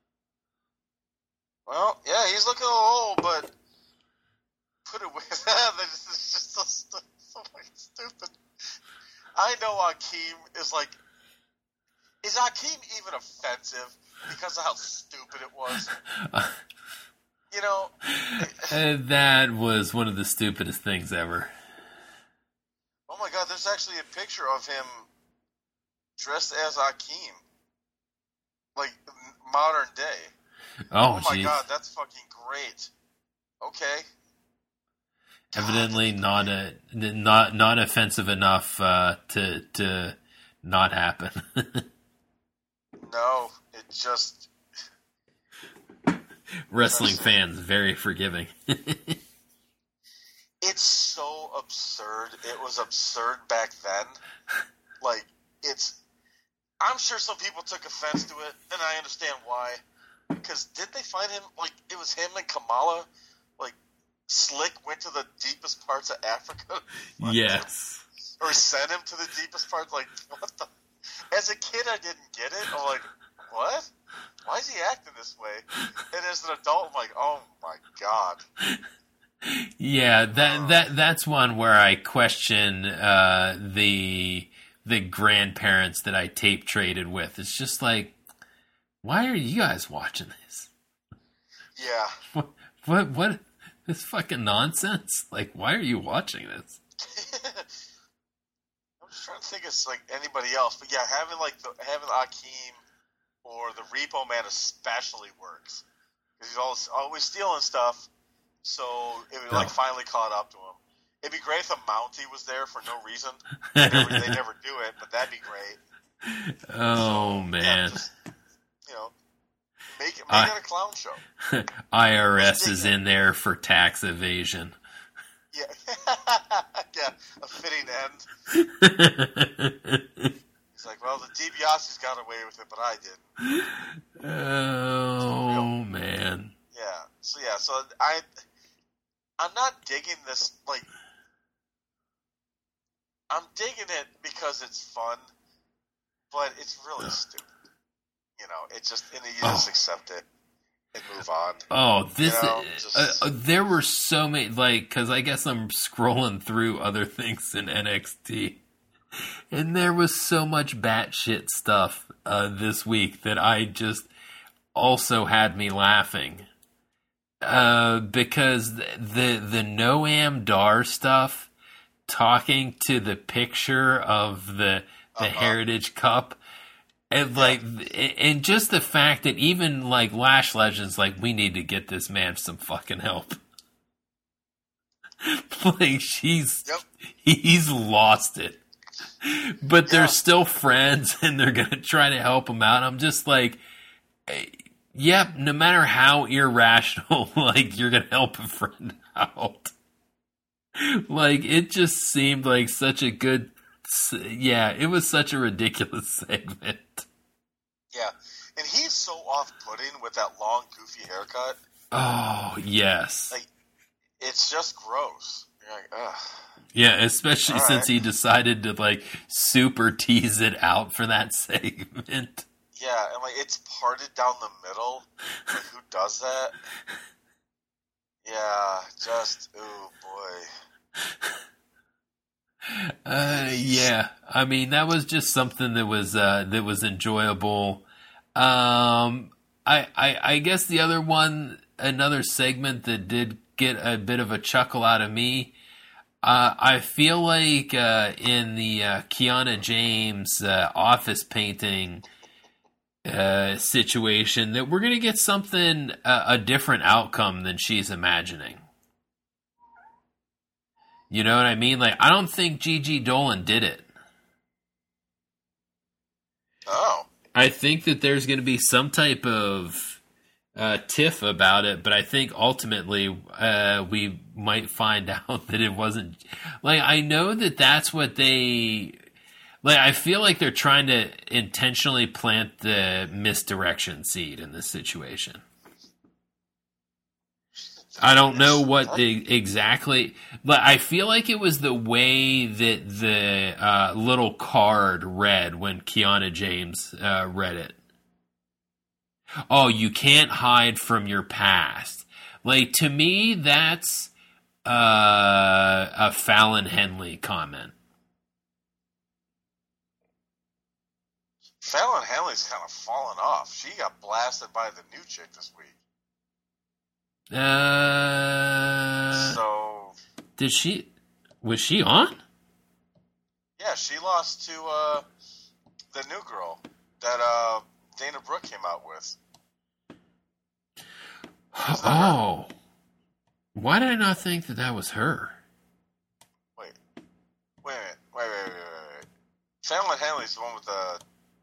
Well, yeah, he's looking a little old, but put it with that. It's just so fucking stupid. I know Akeem is like, is Akeem even offensive because of how stupid it was? You know, that was one of the stupidest things ever. Oh my God, there's actually a picture of him dressed as Akeem, like modern day. Oh my geez. God, that's fucking great. Okay. Evidently not offensive enough to not happen. No, it just. Wrestling fans, very forgiving. It's so absurd. It was absurd back then. Like, I'm sure some people took offense to it, and I understand why. Because did they find him, like, it was him and Kamala, like, Slick went to the deepest parts of Africa? Yes. Or sent him to the deepest parts? Like, what the? As a kid, I didn't get it. I'm like, what? Why is he acting this way? And as an adult, I'm like, oh my God. Yeah, that's one where I question the grandparents that I tape traded with. It's just like, why are you guys watching this? Yeah. What this fucking nonsense? Like, why are you watching this? I'm just trying to think of like anybody else, but yeah, having Akeem or the Repo Man especially works because he's always stealing stuff. So it would like finally caught up to him. It'd be great if a Mountie was there for no reason. They never do it, but that'd be great. Oh man! Yeah, just, make it a clown show. IRS is in there for tax evasion. Yeah, yeah, a fitting end. It's like, well, the DiBiase's got away with it, but I didn't. Oh man! Yeah. So I'm not digging this. Like, I'm digging it because it's fun, but it's really stupid. It's just, and you just accept it and move on. Oh, there were so many, like, because I guess I'm scrolling through other things in NXT, and there was so much batshit stuff this week that I just also had me laughing. Because the Noam Dar stuff, talking to the picture of the Heritage Cup, And like, and just the fact that even like Lash Legends, like, we need to get this man some fucking help. Like, he's lost it. But they're still friends and they're going to try to help him out. I'm just like, yep, no matter how irrational, like, you're going to help a friend out. Like, it just seemed like such a good, it was such a ridiculous segment. Yeah, and he's so off-putting with that long, goofy haircut. Oh, yes. Like, it's just gross. You're like, ugh. Yeah, especially since he decided to, like, super tease it out for that segment. Yeah, and, like, it's parted down the middle. Like, who does that? Yeah, just, ooh, boy. Yeah. I mean, that was just something that was enjoyable. I guess the other one, another segment that did get a bit of a chuckle out of me, I feel like in the Kiana James office painting situation that we're going to get something, a different outcome than she's imagining. You know what I mean? Like, I don't think Gigi Dolan did it. Oh. I think that there's going to be some type of tiff about it, but I think ultimately we might find out that it wasn't. Like, I know that that's what they. Like, I feel like they're trying to intentionally plant the misdirection seed in this situation. I don't know what exactly, but I feel like it was the way that the little card read when Kiana James read it. Oh, you can't hide from your past. Like, to me, that's a Fallon Henley comment. Fallon Henley's kind of fallen off. She got blasted by the new chick this week. So did she? Was she on? Yeah, she lost to the new girl that Dana Brooke came out with. Oh, why did I not think that was her? Wait. Fallon Henley's the one with the.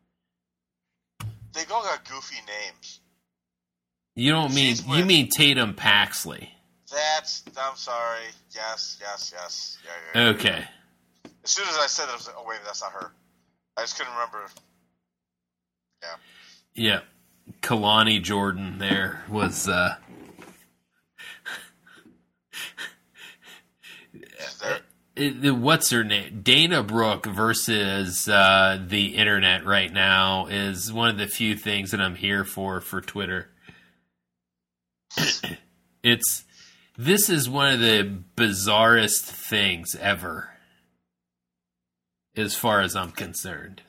They all got goofy names. You don't mean you mean Tatum Paxley? I'm sorry. Yes. Yeah. Okay. As soon as I said it, I was like, oh wait, that's not her. I just couldn't remember. Yeah. Yeah. Kalani Jordan there was what's her name? Dana Brooke versus the internet right now is one of the few things that I'm here for Twitter. This is one of the bizarrest things ever, as far as I'm concerned.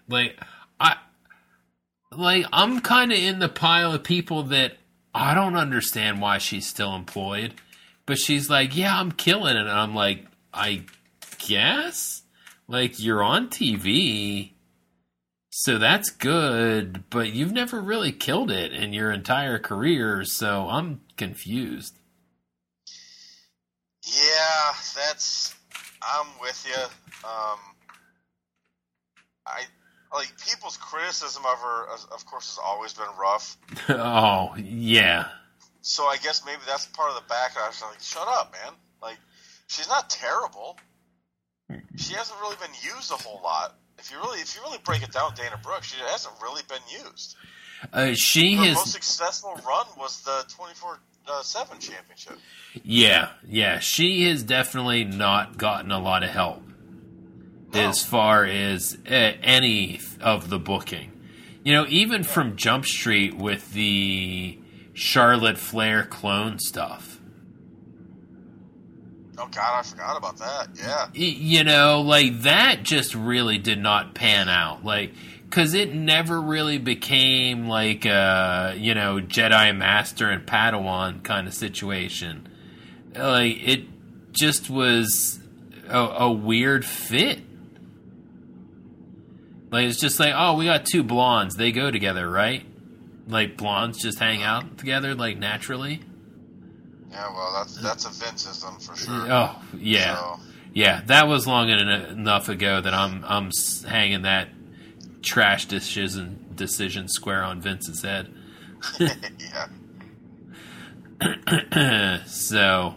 I'm kind of in the pile of people that I don't understand why she's still employed, but she's like, yeah, I'm killing it, and I'm like, I guess, like, you're on TV, so that's good, but you've never really killed it in your entire career, so I'm confused. Yeah, I'm with you. People's criticism of her, of course, has always been rough. Oh, yeah. So I guess maybe that's part of the backlash. I'm like, shut up, man. Like, she's not terrible. She hasn't really been used a whole lot. If you really break it down, Dana Brooke, she hasn't really been used. Her most successful run was the 24/7 championship. Yeah. She has definitely not gotten a lot of help as far as any of the booking. You know, even from Jump Street with the Charlotte Flair clone stuff. Oh, God, I forgot about that. Yeah. You know, like, that just really did not pan out. Like, because it never really became like a, Jedi Master and Padawan kind of situation. Like, it just was a weird fit. Like, it's just like, oh, we got two blondes. They go together, right? Like, blondes just hang out together, like, naturally. Yeah, well, that's a Vinceism for sure. Oh, yeah. So. Yeah, that was long enough ago that I'm hanging that trash decision square on Vince's head. Yeah. So,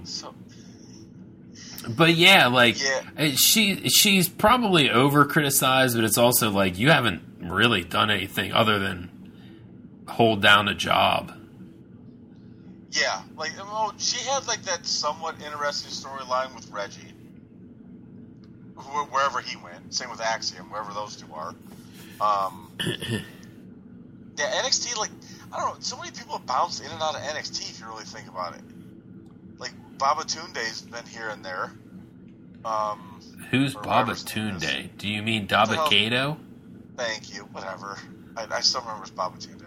but yeah, like she's probably over criticized, but it's also like you haven't really done anything other than hold down a job. Yeah, like she had like that somewhat interesting storyline with Reggie, wherever he went. Same with Axiom, wherever those two are. Yeah, NXT, like, I don't know, so many people bounce in and out of NXT if you really think about it. Like, Babatunde's been here and there. Who's Babatunde? Do you mean Dabba-Kato? Thank you, whatever. I still remember it's Babatunde.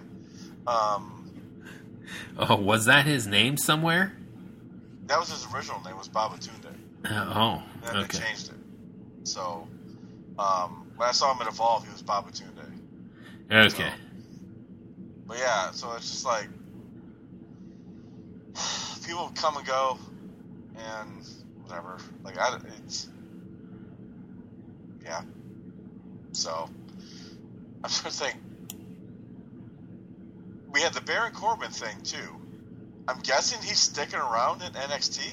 Oh, was that his name somewhere? That was his original name, was Babatunde. Oh, and then okay. they changed it. So, when I saw him at Evolve, he was Babatunde. Okay. But yeah, so it's just like people come and go, and whatever. Like yeah. So I'm trying to think. We had the Baron Corbin thing too. I'm guessing he's sticking around in NXT.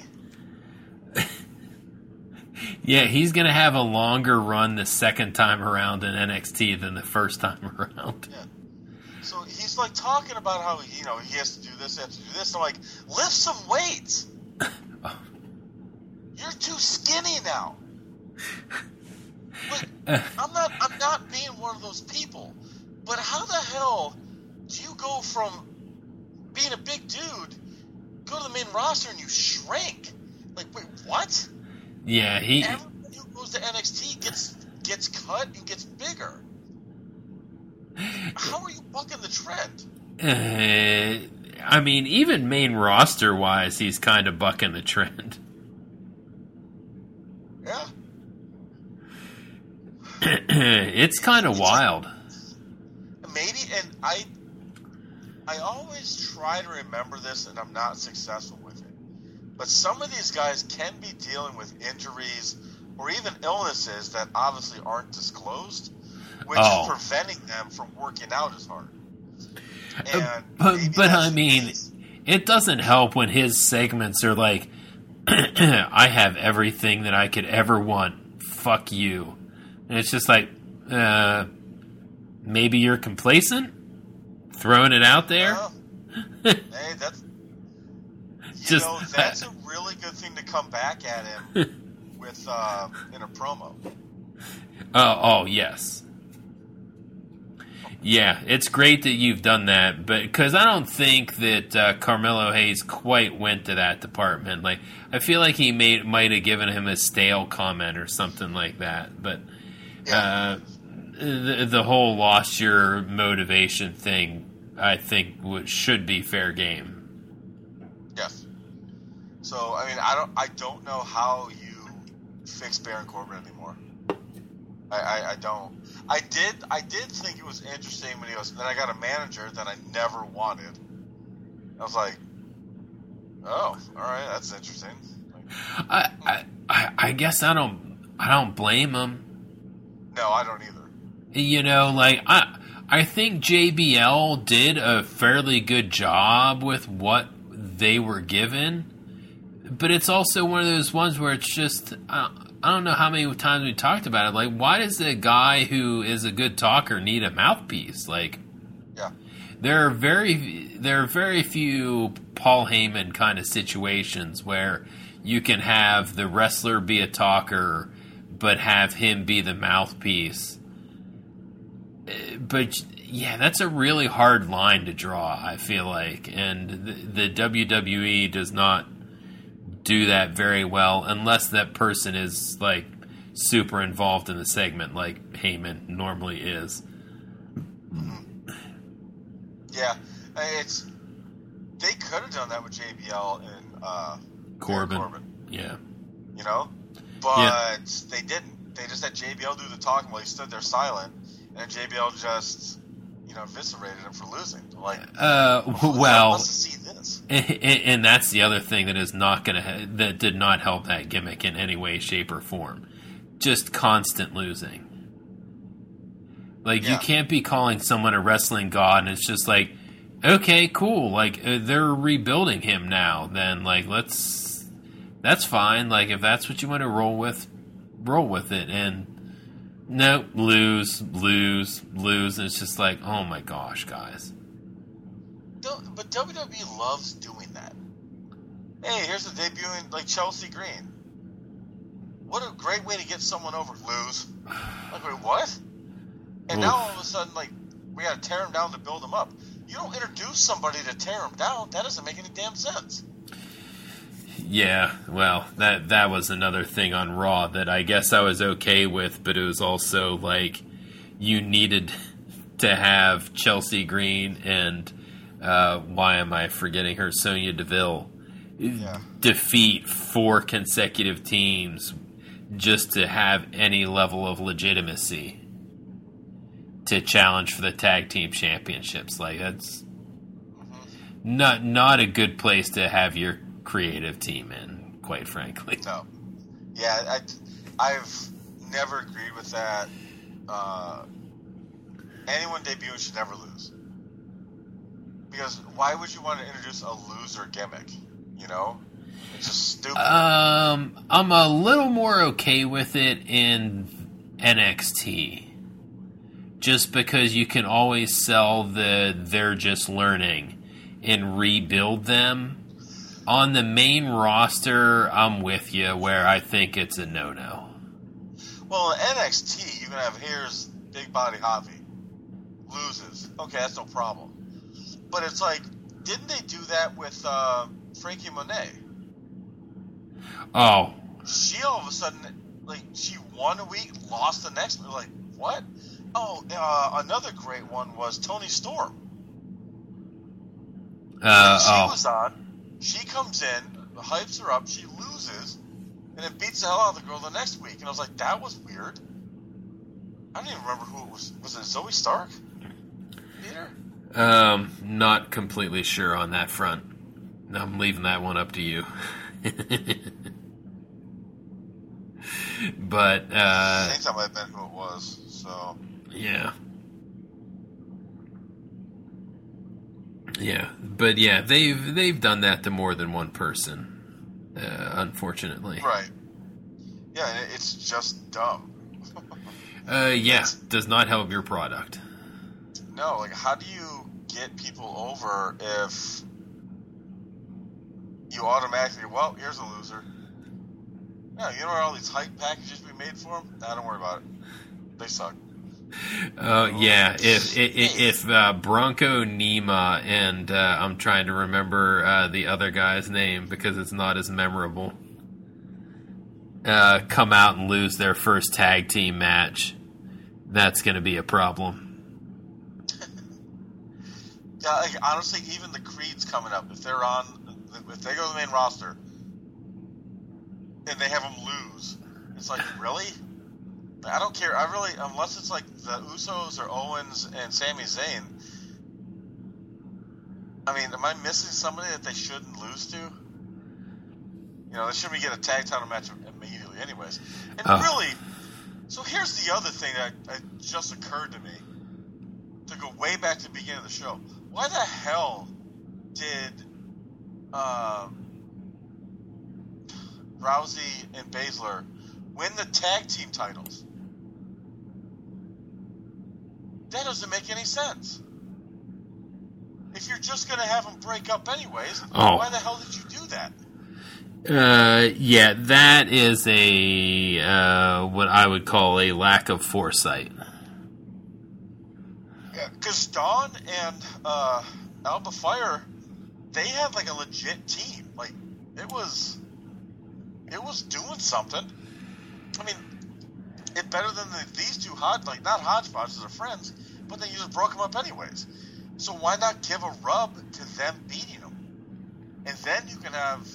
Yeah, he's gonna have a longer run the second time around in NXT than the first time around. Yeah. So he's like talking about how he has to do this, he has to do this. I'm like, lift some weights. You're too skinny now. Like, I'm not being one of those people. But how the hell do you go from being a big dude, go to the main roster, and you shrink? Like, wait, what? Yeah, everybody who goes to NXT gets cut and gets bigger. How are you bucking the trend? I mean, even main roster wise, he's kind of bucking the trend. Yeah. It's kind of wild. Maybe, and I always try to remember this, and I'm not successful with it. But some of these guys can be dealing with injuries or even illnesses that obviously aren't disclosed, which is preventing them from working out as hard. And but I mean, it doesn't help when his segments are like, I have everything that I could ever want. Fuck you. And it's just like, maybe you're complacent? Throwing it out there? Hey, that's a really good thing to come back at him with in a promo. Oh, yes. Yeah, it's great that you've done that, but because I don't think that Carmelo Hayes quite went to that department. Like, I feel like he might have given him a stale comment or something like that. But the whole lost your motivation thing, I think, should be fair game. Yes. So I mean, I don't know how you fix Baron Corbin anymore. I don't. I did think it was interesting when he goes, then I got a manager that I never wanted. I was like, oh, all right, that's interesting. Like, I guess I don't blame him. No, I don't either. You know, like I think JBL did a fairly good job with what they were given, but it's also one of those ones where it's just I don't know how many times we talked about it. Like, why does a guy who is a good talker need a mouthpiece? Like, yeah, there are very few Paul Heyman kind of situations where you can have the wrestler be a talker, but have him be the mouthpiece. But yeah, that's a really hard line to draw, I feel like, and the WWE does not do that very well unless that person is like super involved in the segment, like Heyman normally is. Mm-hmm. Yeah, they could have done that with JBL and Corbin. Yeah, but they didn't. They just had JBL do the talking while he stood there silent, and JBL just, eviscerated him for losing. Like, well, wants to see this. And that's the other thing that is not that did not help that gimmick in any way, shape, or form. Just constant losing. Like, you can't be calling someone a wrestling god, and it's just like, okay, cool. Like, they're rebuilding him now. Then, like, that's fine. Like, if that's what you want to roll with it. And no, lose. And it's just like, oh my gosh, guys. But WWE loves doing that. Hey, here's a debuting, like, Chelsea Green. What a great way to get someone over. Lose. Like, wait, what? And now all of a sudden, like, we got to tear him down to build him up. You don't introduce somebody to tear him down. That doesn't make any damn sense. Yeah, well, that was another thing on Raw that I guess I was okay with, but it was also like you needed to have Chelsea Green and why am I forgetting her, Sonya Deville, defeat 4 consecutive teams just to have any level of legitimacy to challenge for the tag team championships. Like, that's not a good place to have your creative team in, quite frankly. No. Yeah, I've never agreed with that. Anyone debuting should never lose. Because why would you want to introduce a loser gimmick? It's just stupid. I'm a little more okay with it in NXT. Just because you can always sell they're just learning and rebuild them. On the main roster, I'm with you, where I think it's a no-no. Well, in NXT, you can have here's Big Body Javi. Loses. Okay, that's no problem. But it's like, didn't they do that with Frankie Monet? Oh. She all of a sudden, like, she won a week, lost the next week. Like, what? Oh, another great one was Toni Storm. She was on. She comes in, hypes her up, she loses, and then beats the hell out of the girl the next week. And I was like, that was weird. I don't even remember who it was. Was it Zoe Stark? Peter? Not completely sure on that front. I'm leaving that one up to you. But I think that might have been who it was. So yeah. Yeah, but yeah, they've done that to more than one person, unfortunately. Right. Yeah, it's just dumb. Does not help your product. No, like, how do you get people over if you automatically, well, here's a loser. Yeah, you know all these hype packages we made for them? Nah, don't worry about it. They suck. Yeah, if Bronco Nima and I'm trying to remember the other guy's name because it's not as memorable, come out and lose their first tag team match, that's going to be a problem. Yeah, like, honestly, even the Creeds coming up, if they go to the main roster and they have them lose, it's like, really? I don't care. I really, unless it's like the Usos or Owens and Sami Zayn. I mean, am I missing somebody that they shouldn't lose to? They shouldn't get a tag title match immediately, anyways. And really, so here's the other thing that just occurred to me. To go way back to the beginning of the show, why the hell did Rousey and Baszler win the tag team titles? That doesn't make any sense. If you're just going to have them break up anyways, why the hell did you do that? Yeah, that is a what I would call a lack of foresight. Yeah, because Dawn and Alba Fire, they had like a legit team. Like, it was doing something. I mean, it's better than these two not hodgepodges, they're friends, but then you just broke them up anyways. So why not give a rub to them beating them, and then you can have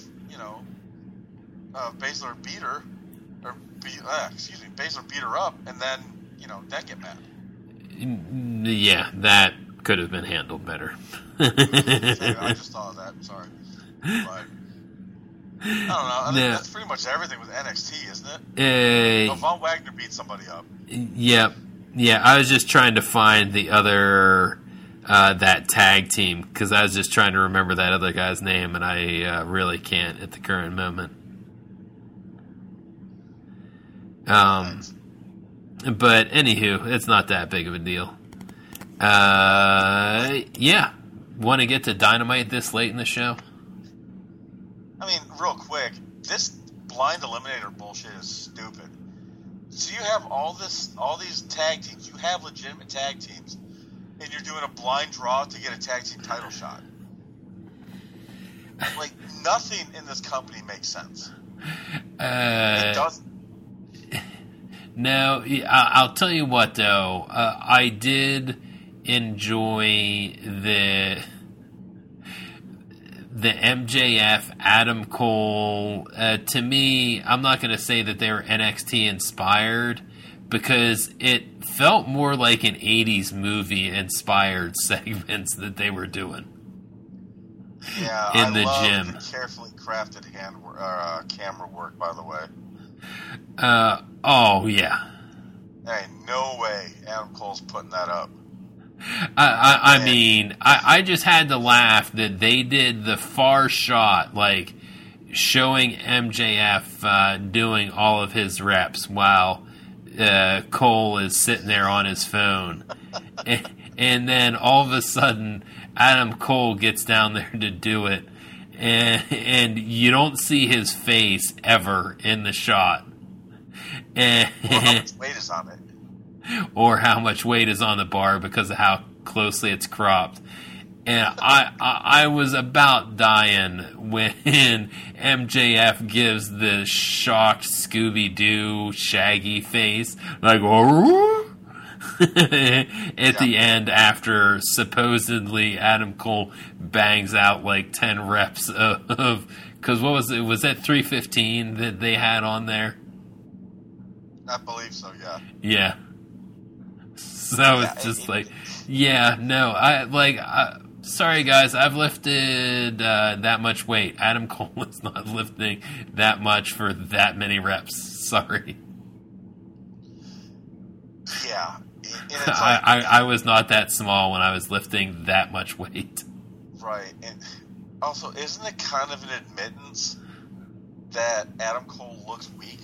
Baszler beat her, Baszler beat her up, and then then get mad. Yeah, that could have been handled better. I just thought of that. Sorry. But, I don't know. I think that's pretty much everything with NXT, isn't it? Von Wagner beat somebody up. Yep. Yeah, I was just trying to find the other, that tag team, because I was just trying to remember that other guy's name, and I really can't at the current moment. But anywho, it's not that big of a deal. Yeah. Want to get to Dynamite this late in the show? I mean, real quick, this blind eliminator bullshit is stupid. So you have all these tag teams. You have legitimate tag teams, and you're doing a blind draw to get a tag team title shot. Like, nothing in this company makes sense. It doesn't. No, I'll tell you what, though. I did enjoy the MJF Adam Cole. To me, I'm not going to say that they were NXT inspired, because it felt more like an 80s movie inspired segments that they were doing. Yeah, in the gym. The carefully crafted camera work, by the way. Oh yeah. There ain't no way Adam Cole's putting that up. I mean, I just had to laugh that they did the far shot, like showing MJF doing all of his reps while Cole is sitting there on his phone. And then all of a sudden, Adam Cole gets down there to do it, and you don't see his face ever in the shot. Or how much weight is on it. Or how much weight is on the bar because of how closely it's cropped. And I was about dying when MJF gives the shocked Scooby-Doo Shaggy face, like, oh! At the end, after supposedly Adam Cole bangs out like 10 reps of because what was it? Was that 315 that they had on there? I believe so, yeah. Yeah. So it's just like, yeah, no, sorry guys, I've lifted that much weight. Adam Cole is not lifting that much for that many reps. Sorry. Yeah. I was not that small when I was lifting that much weight. Right. And also, isn't it kind of an admittance that Adam Cole looks weak?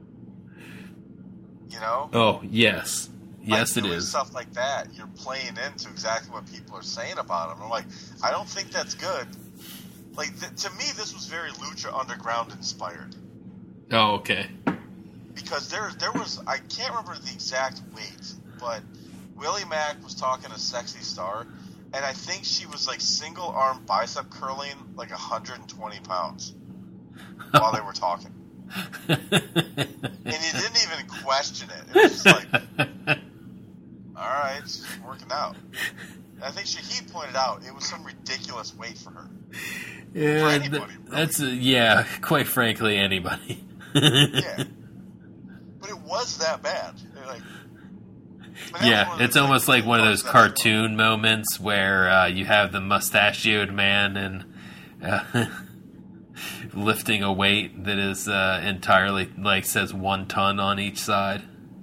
You know? Oh, yes. Yes, it is. Stuff like that, you're playing into exactly what people are saying about him. I'm like, I don't think that's good. Like, to me, this was very Lucha Underground inspired. Oh, okay. Because there was, I can't remember the exact weight, but Willie Mack was talking to Sexy Star, and I think she was like single arm bicep curling like 120 pounds while they were talking. And you didn't even question it. It was just like, all right, it's just working out. And I think Shahid pointed out it was some ridiculous weight for her. Yeah, for anybody, really. Yeah, quite frankly, anybody. Yeah. But it was that bad. Like, yeah, it's almost like one of those cartoon moments where you have the mustachioed man and lifting a weight that is entirely, like, says 1 ton on each side.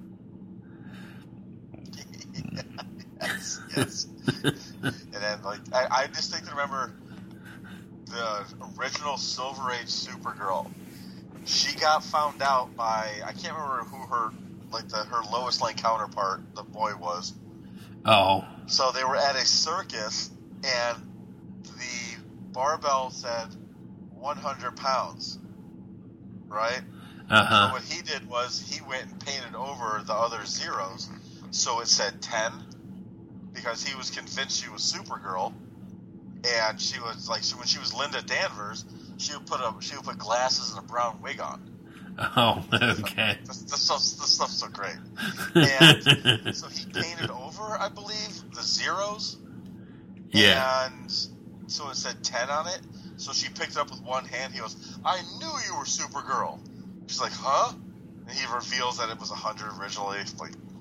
Yes. And then, like, I distinctly remember the original Silver Age Supergirl. She got found out by, I can't remember who her Lois Lane counterpart, the boy, was. Oh. So they were at a circus, and the barbell said 100 pounds, right? Uh-huh. So what he did was he went and painted over the other zeros, so it said 10, because he was convinced she was Supergirl, and she was like, so when she was Linda Danvers, she would put glasses and a brown wig on. Oh, okay. This stuff's so great. And so he painted over, I believe, the zeros. Yeah. And so it said 10 on it. So she picked it up with one hand. He goes, I knew you were Supergirl. She's like, huh? And he reveals that it was 100 originally. Like,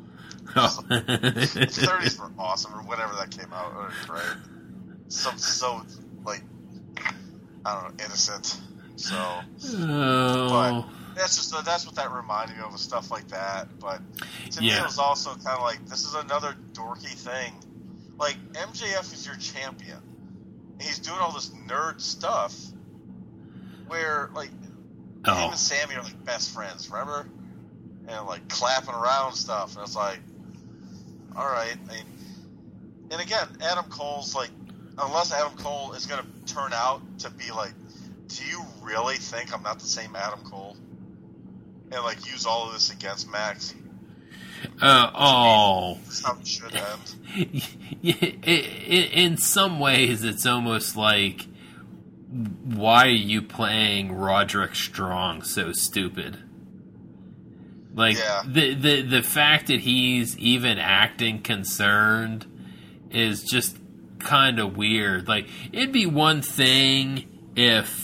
Oh. 30s were awesome, or whatever that came out. Right? So like, I don't know, innocent. So, but that's what that reminded me of, stuff like that. But to me, it was also kind of like, this is another dorky thing. Like, MJF is your champion. And he's doing all this nerd stuff where, like, him and Sammy are like best friends, remember? And like clapping around stuff. And it's like, all right. And again, Adam Cole's like, unless Adam Cole is going to turn out to be like, do you really think I'm not the same Adam Cole? And like use all of this against Max? That's how it should end. In some ways, it's almost like, why are you playing Roderick Strong so stupid? Like, the fact that he's even acting concerned is just kind of weird. Like, it'd be one thing if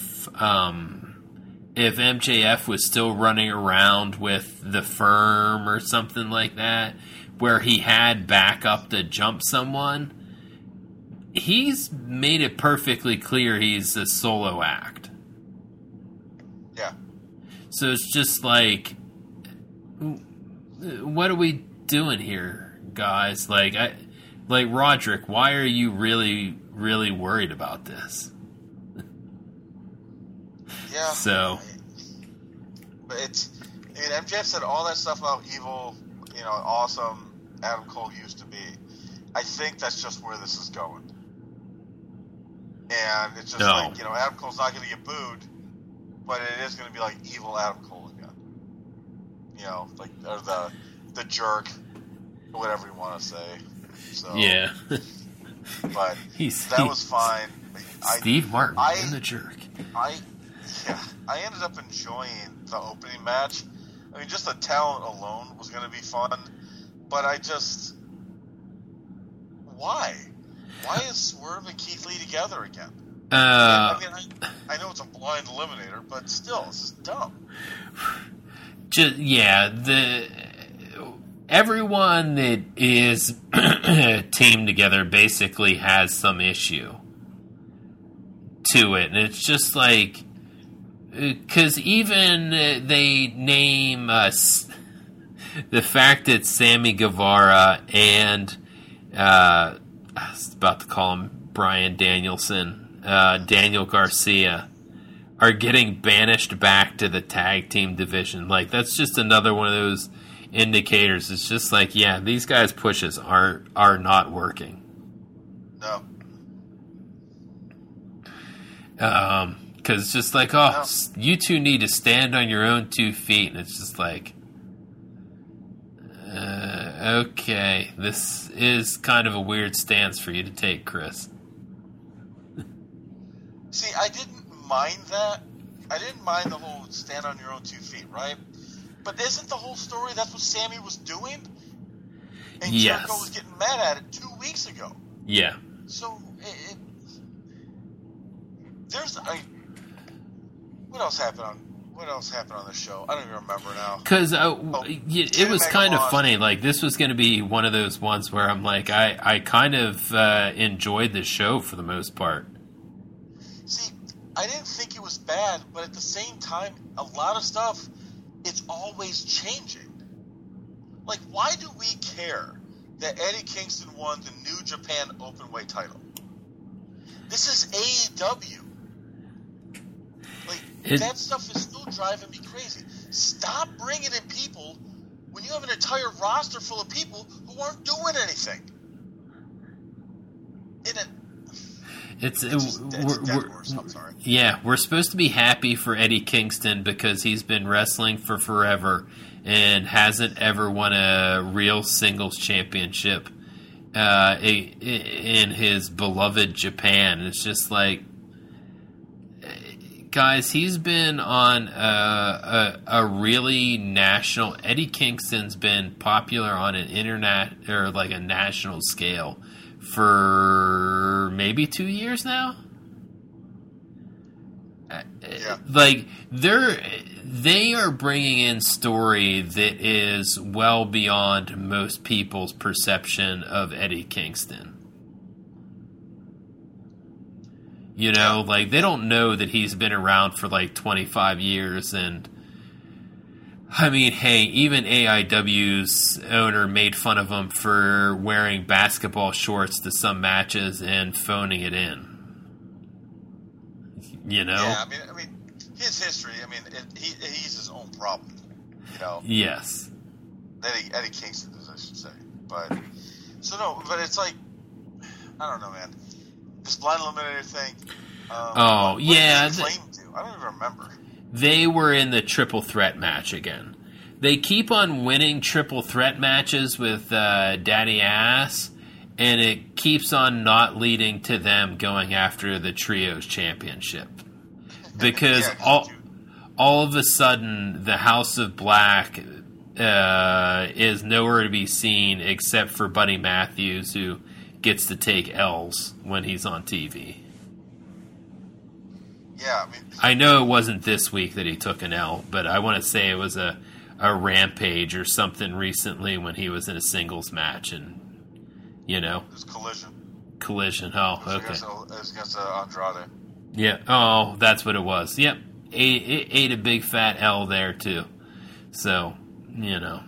MJF was still running around with the Firm or something like that, where he had backup to jump someone. He's made it perfectly clear he's a solo act. Yeah. So it's just like, what are we doing here, guys? Like Roderick, why are you really, really worried about this? Yeah. So, but MJF said all that stuff about evil, awesome Adam Cole used to be. I think that's just where this is going. And it's just like, Adam Cole's not going to get booed, but it is going to be like evil Adam Cole again. Like, or the jerk, or whatever you want to say. So, yeah. But that was fine. Steve Martin and the jerk. I ended up enjoying the opening match. I mean, just the talent alone was going to be fun, but why? Why is Swerve and Keith Lee together again? I know it's a blind eliminator, but still, this is dumb. Everyone that is teamed together basically has some issue to it, and it's just like, because even they name the fact that Sammy Guevara and I was about to call him Bryan Danielson, Daniel Garcia, are getting banished back to the tag team division. Like, that's just another one of those indicators. It's just like, yeah, these guys' pushes are not working. No. Because it's just like, you two need to stand on your own 2 feet, and it's just like, okay, this is kind of a weird stance for you to take, Chris. See, I didn't mind that. I didn't mind the whole stand on your own 2 feet, right? But isn't the whole story that's what Sammy was doing? And Jericho was getting mad at it 2 weeks ago. Yeah. So, what else happened on the show? I don't even remember now. Because it was kind of funny. Like, this was going to be one of those ones where I'm like, I kind of enjoyed the show for the most part. See, I didn't think it was bad, but at the same time, a lot of stuff, it's always changing. Like, why do we care that Eddie Kingston won the New Japan Openweight title? This is AEW. Like, that stuff is still driving me crazy. Stop bringing in people when you have an entire roster full of people who aren't doing anything. I'm sorry. Yeah, we're supposed to be happy for Eddie Kingston because he's been wrestling for forever and hasn't ever won a real singles championship in his beloved Japan. It's just like, guys, he's been on a really national. Eddie Kingston's been popular on an internet or like a national scale for maybe 2 years now. Like they are bringing in story that is well beyond most people's perception of Eddie Kingston. You know, like they don't know that he's been around for like 25 years. And I mean, hey, even AIW's owner made fun of him for wearing basketball shorts to some matches and phoning it in. You know? Yeah, I mean, his history. I mean, he's his own problem. You know. Yes. Eddie Kingston is, I should say. But it's like, I don't know, man. This blind eliminator thing. Oh yeah. What did they claim to? I don't even remember. They were in the triple threat match again. They keep on winning triple threat matches with Daddy Ass, and it keeps on not leading to them going after the Trios Championship. Because all of a sudden, the House of Black is nowhere to be seen except for Buddy Matthews, who gets to take L's when he's on TV. Yeah, I mean, I know it wasn't this week that he took an L, but I want to say it was a Rampage or something recently when he was in a singles match, and you know, it was Collision. Collision. Oh, okay. It was against Andrade. Yeah. Oh, that's what it was. Yep. Ate a big fat L there too. So, you know.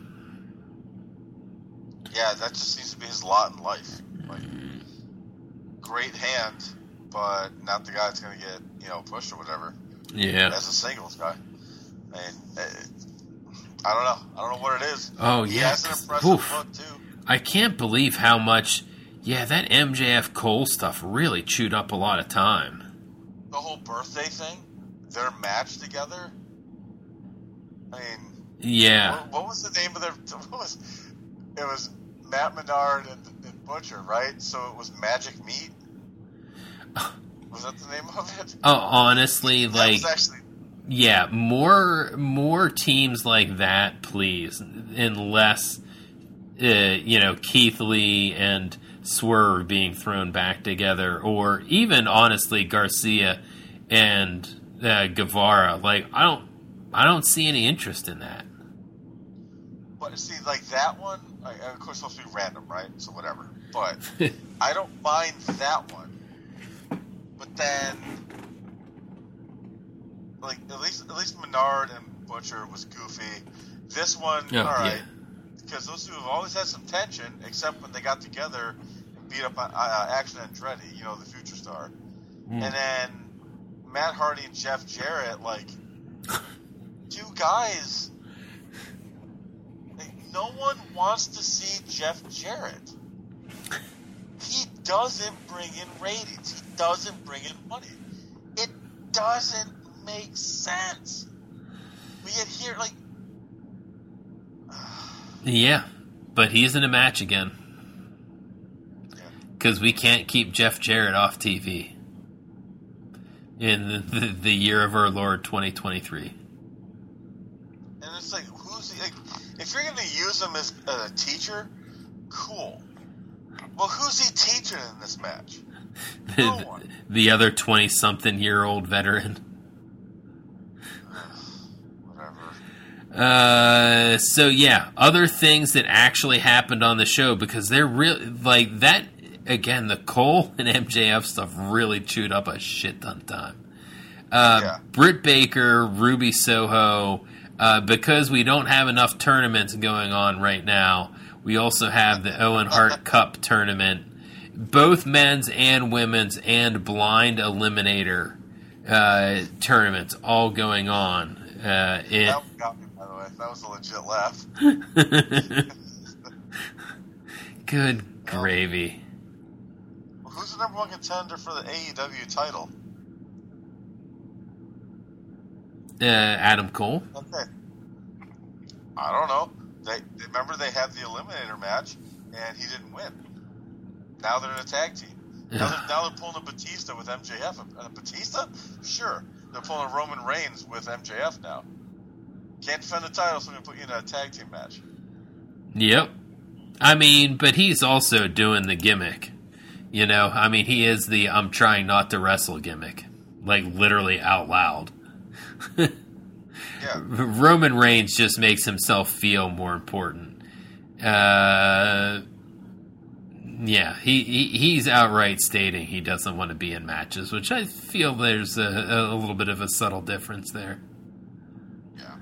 Yeah, that just seems to be his lot in life. Like, great hand, but not the guy that's going to get, pushed or whatever. Yeah. As a singles guy. And I don't know. I don't know what it is. Oh, he yeah. has an impressive look, too. I can't believe how much, that MJF Cole stuff really chewed up a lot of time. The whole birthday thing, their match together. I mean, yeah. What was the name of their? It was Matt Menard and Butcher, right? So it was Magic Meat. Was that the name of it? Oh, honestly, that like, was actually, yeah, more teams like that, please, and less, Keith Lee and Swerve being thrown back together, or even honestly Garcia and Guevara. Like, I don't see any interest in that. But see, like that one, of course, it's supposed to be random, right? So whatever. But I don't mind that one. But then, like at least Menard and Butcher was goofy. This one, all right, because those two have always had some tension, except when they got together and beat up Action Andretti, the future star, and then Matt Hardy and Jeff Jarrett, like two guys. Like, no one wants to see Jeff Jarrett. He doesn't bring in ratings. He doesn't bring in money. It doesn't make sense. We get here, like... Yeah, but he's in a match again. Because we can't keep Jeff Jarrett off TV in the year of our Lord 2023. And it's like, if you're going to use him as a teacher, cool. Well, who's he teaching in this match? No one. The other 20-something-year-old veteran. Whatever. So yeah, other things that actually happened on the show, because they're really, like, that, again, the Cole and MJF stuff really chewed up a shit ton of time. Britt Baker, Ruby Soho, because we don't have enough tournaments going on right now, we also have the Owen Hart Cup tournament, both men's and women's and blind eliminator tournaments all going on. That got me, by the way. That was a legit laugh. Good gravy. Well, who's the number one contender for the AEW title? Adam Cole. Okay. I don't know. Remember they had the Eliminator match, and he didn't win. Now they're in a tag team. Now they're pulling a Batista with MJF. Batista? Sure. They're pulling a Roman Reigns with MJF now. Can't defend the title, so I'm going to put you in a tag team match. Yep. I mean, but he's also doing the gimmick. He is the I'm trying not to wrestle gimmick. like literally out loud. Yeah. Roman Reigns just makes himself feel more important. Yeah, he's outright stating he doesn't want to be in matches, which I feel there's a little bit of a subtle difference there. Yeah.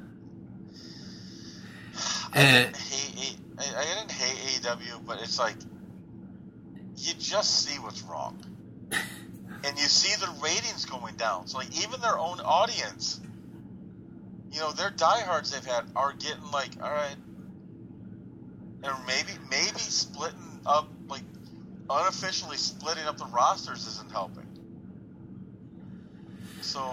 I didn't hate AEW, but it's like you just see what's wrong. And you see the ratings going down. So like even their own audience, you know, their diehards they've had are getting like, all right, and maybe splitting up, like unofficially splitting up the rosters isn't helping. So,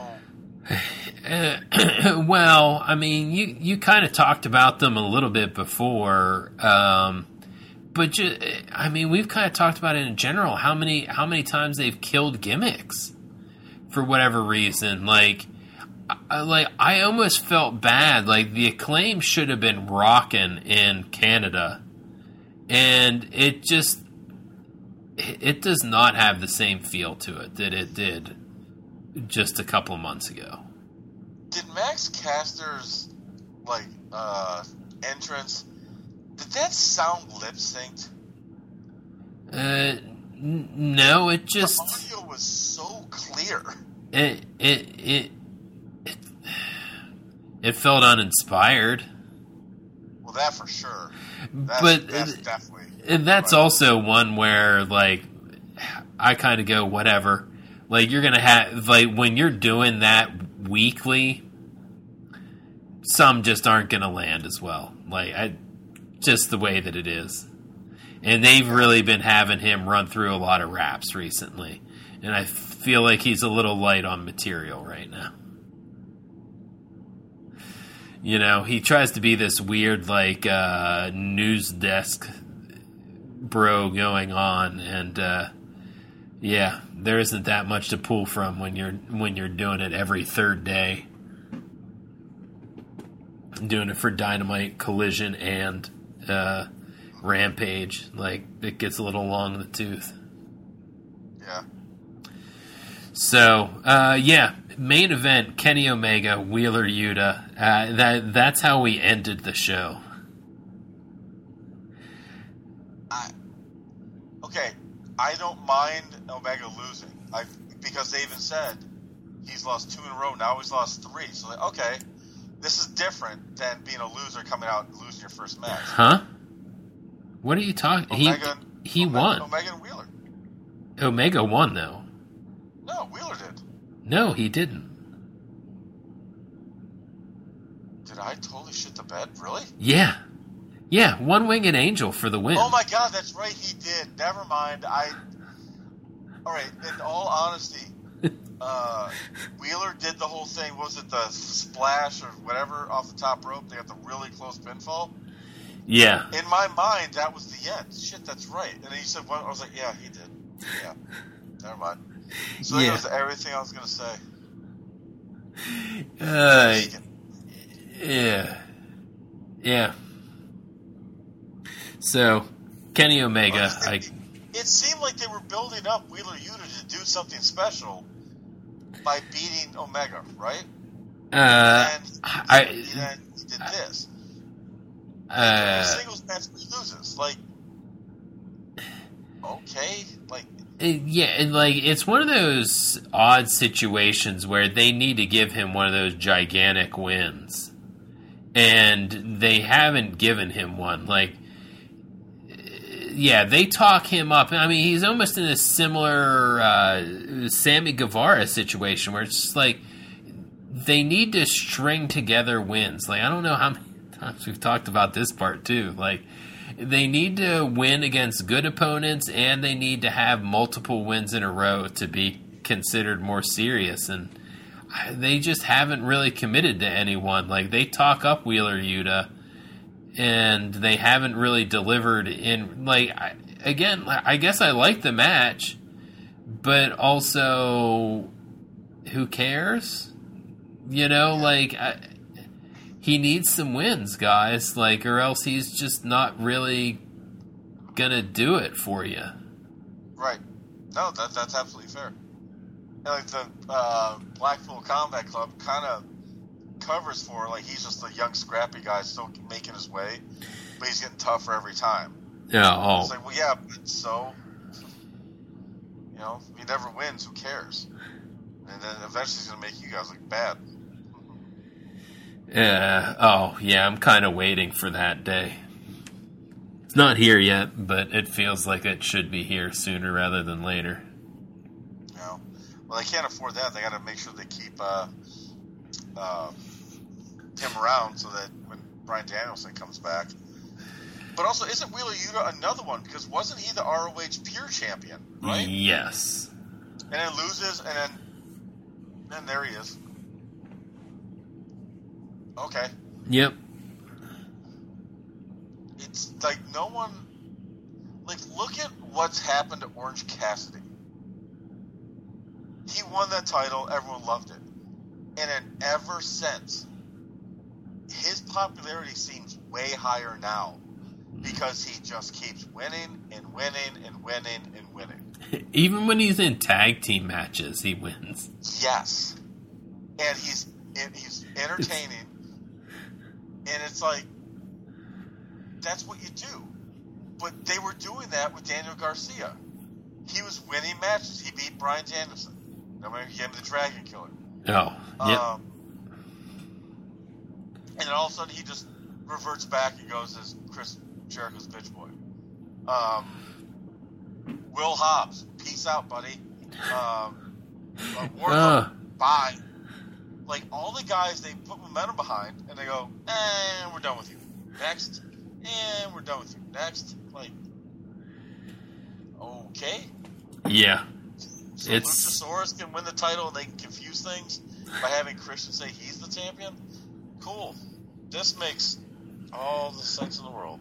well, I mean, you kind of talked about them a little bit before, but I mean, we've kind of talked about it in general. How many times they've killed gimmicks for whatever reason? Like I almost felt bad. Like the Acclaim should have been rocking in Canada, and it does not have the same feel to it that it did just a couple of months ago. Did Max Caster's entrance? Did that sound lip synced? No, it just the audio was so clear. It felt uninspired. Well, that for sure. That's definitely. And that's also one where, like, I kind of go, whatever. Like, you're gonna have, like, when you're doing that weekly, some just aren't gonna land as well. Like, just the way that it is. And they've really been having him run through a lot of raps recently. And I feel like he's a little light on material right now. You know, he tries to be this weird, like, news desk bro going on. And, yeah, there isn't that much to pull from when you're doing it every third day. Doing it for Dynamite, Collision, and Rampage. Like, it gets a little long in the tooth. Yeah. So, yeah, main event, Kenny Omega, Wheeler Yuta. That's how we ended the show. I don't mind Omega losing. Because they even said he's lost 2 in a row. Now he's lost 3. So, okay, this is different than being a loser coming out and losing your first match. Huh? What are you talking? He won. Omega and Wheeler. Omega won, though. No, Wheeler did. No, he didn't. Did I totally shit the bed? Really? Yeah. Yeah, One-Winged Angel for the win. Oh my god, that's right, he did. Never mind. Alright, in all honesty, Wheeler did the whole thing. Was it the splash or whatever off the top rope? They got the really close pinfall? Yeah. In my mind, that was the end. Shit, that's right. And then you said, well, I was like, yeah, he did. Yeah. Never mind. So that was everything I was going to say. Yeah. Yeah. So, Kenny Omega. It seemed like they were building up Wheeler Yuta to do something special by beating Omega, right? And he did this. Singles match he loses. Like, okay, like. Yeah, and like it's one of those odd situations where they need to give him one of those gigantic wins, and they haven't given him one. Like, yeah, they talk him up. I mean, he's almost in a similar Sammy Guevara situation where it's just like they need to string together wins. Like, I don't know how many times we've talked about this part too. Like, they need to win against good opponents, and they need to have multiple wins in a row to be considered more serious. And they just haven't really committed to anyone. Like, they talk up Wheeler Yuta, and they haven't really delivered in. Like, I guess I like the match, but also, who cares? You know, like, he needs some wins, guys, like, or else he's just not really gonna do it for you. Right. No, that's absolutely fair. like the Blackpool Combat Club kind of covers for, like, he's just a young, scrappy guy still making his way, but he's getting tougher every time. Yeah. It's like, well, yeah, but so, you know, if he never wins, who cares? And then eventually he's going to make you guys look bad. Yeah, I'm kind of waiting for that day. It's not here yet, but it feels like it should be here sooner rather than later. You know? Well, they can't afford that. They got to make sure they keep him around so that when Bryan Danielson comes back. But also, isn't Wheeler Yuta another one? Because wasn't he the ROH Pure Champion, right? Yes. And then loses, and then there he is. Okay. Yep. It's like no one... Like, look at what's happened to Orange Cassidy. He won that title, everyone loved it. And then ever since, his popularity seems way higher now because he just keeps winning and winning and winning and winning. Even when he's in tag team matches, he wins. Yes. And he's entertaining. And it's like, that's what you do. But they were doing that with Daniel Garcia. He was winning matches. He beat Bryan Danielson. Remember, he gave him the Dragon Killer. Oh, yeah. And then all of a sudden he just reverts back and goes as Chris Jericho's bitch boy. Will Hobbs, peace out, buddy. Wardlow, bye. Like, all the guys, they put momentum behind, and they go, and we're done with you. Next. And we're done with you. Next. Like, okay. Yeah. So Luchasaurus can win the title and they can confuse things by having Christian say he's the champion? Cool. This makes all the sense in the world.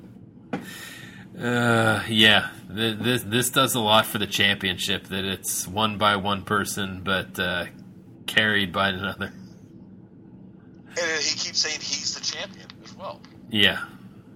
Yeah. This does a lot for the championship, that it's won by one person, but carried by another. And he keeps saying he's the champion as well. Yeah.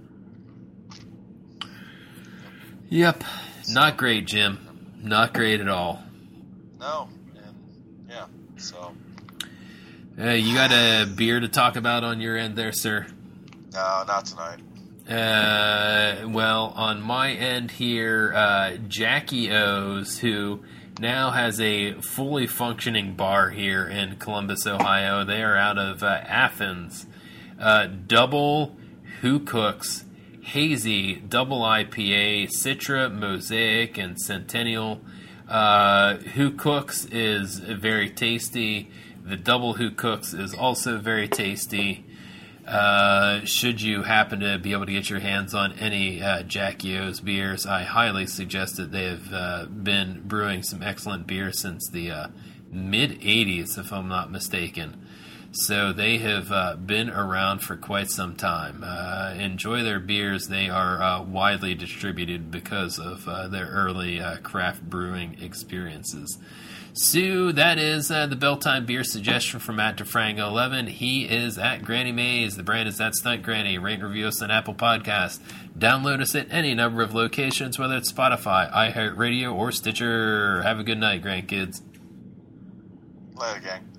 Yep. Not great, Jim. Not great at all. No. And, yeah. So. You got a beer to talk about on your end there, sir? No, not tonight. Well, on my end here, Jackie O's, who now has a fully functioning bar here in Columbus, Ohio. They are out of Athens. Double Who Cooks, Hazy, Double IPA, Citra, Mosaic, and Centennial. Who Cooks is very tasty. The Double Who Cooks is also very tasty. Should you happen to be able to get your hands on any Jackie O's beers, I highly suggest that they have been brewing some excellent beer since the mid-'80s, if I'm not mistaken. So they have been around for quite some time. Enjoy their beers. They are widely distributed because of their early craft brewing experiences. So that is the Belltime Beer suggestion from Matt DeFrango 11. He is at Granny Mays. The brand is That Stunt Granny. Rate and review us on Apple Podcasts. Download us at any number of locations, whether it's Spotify, iHeartRadio, or Stitcher. Have a good night, grandkids. Later, gang.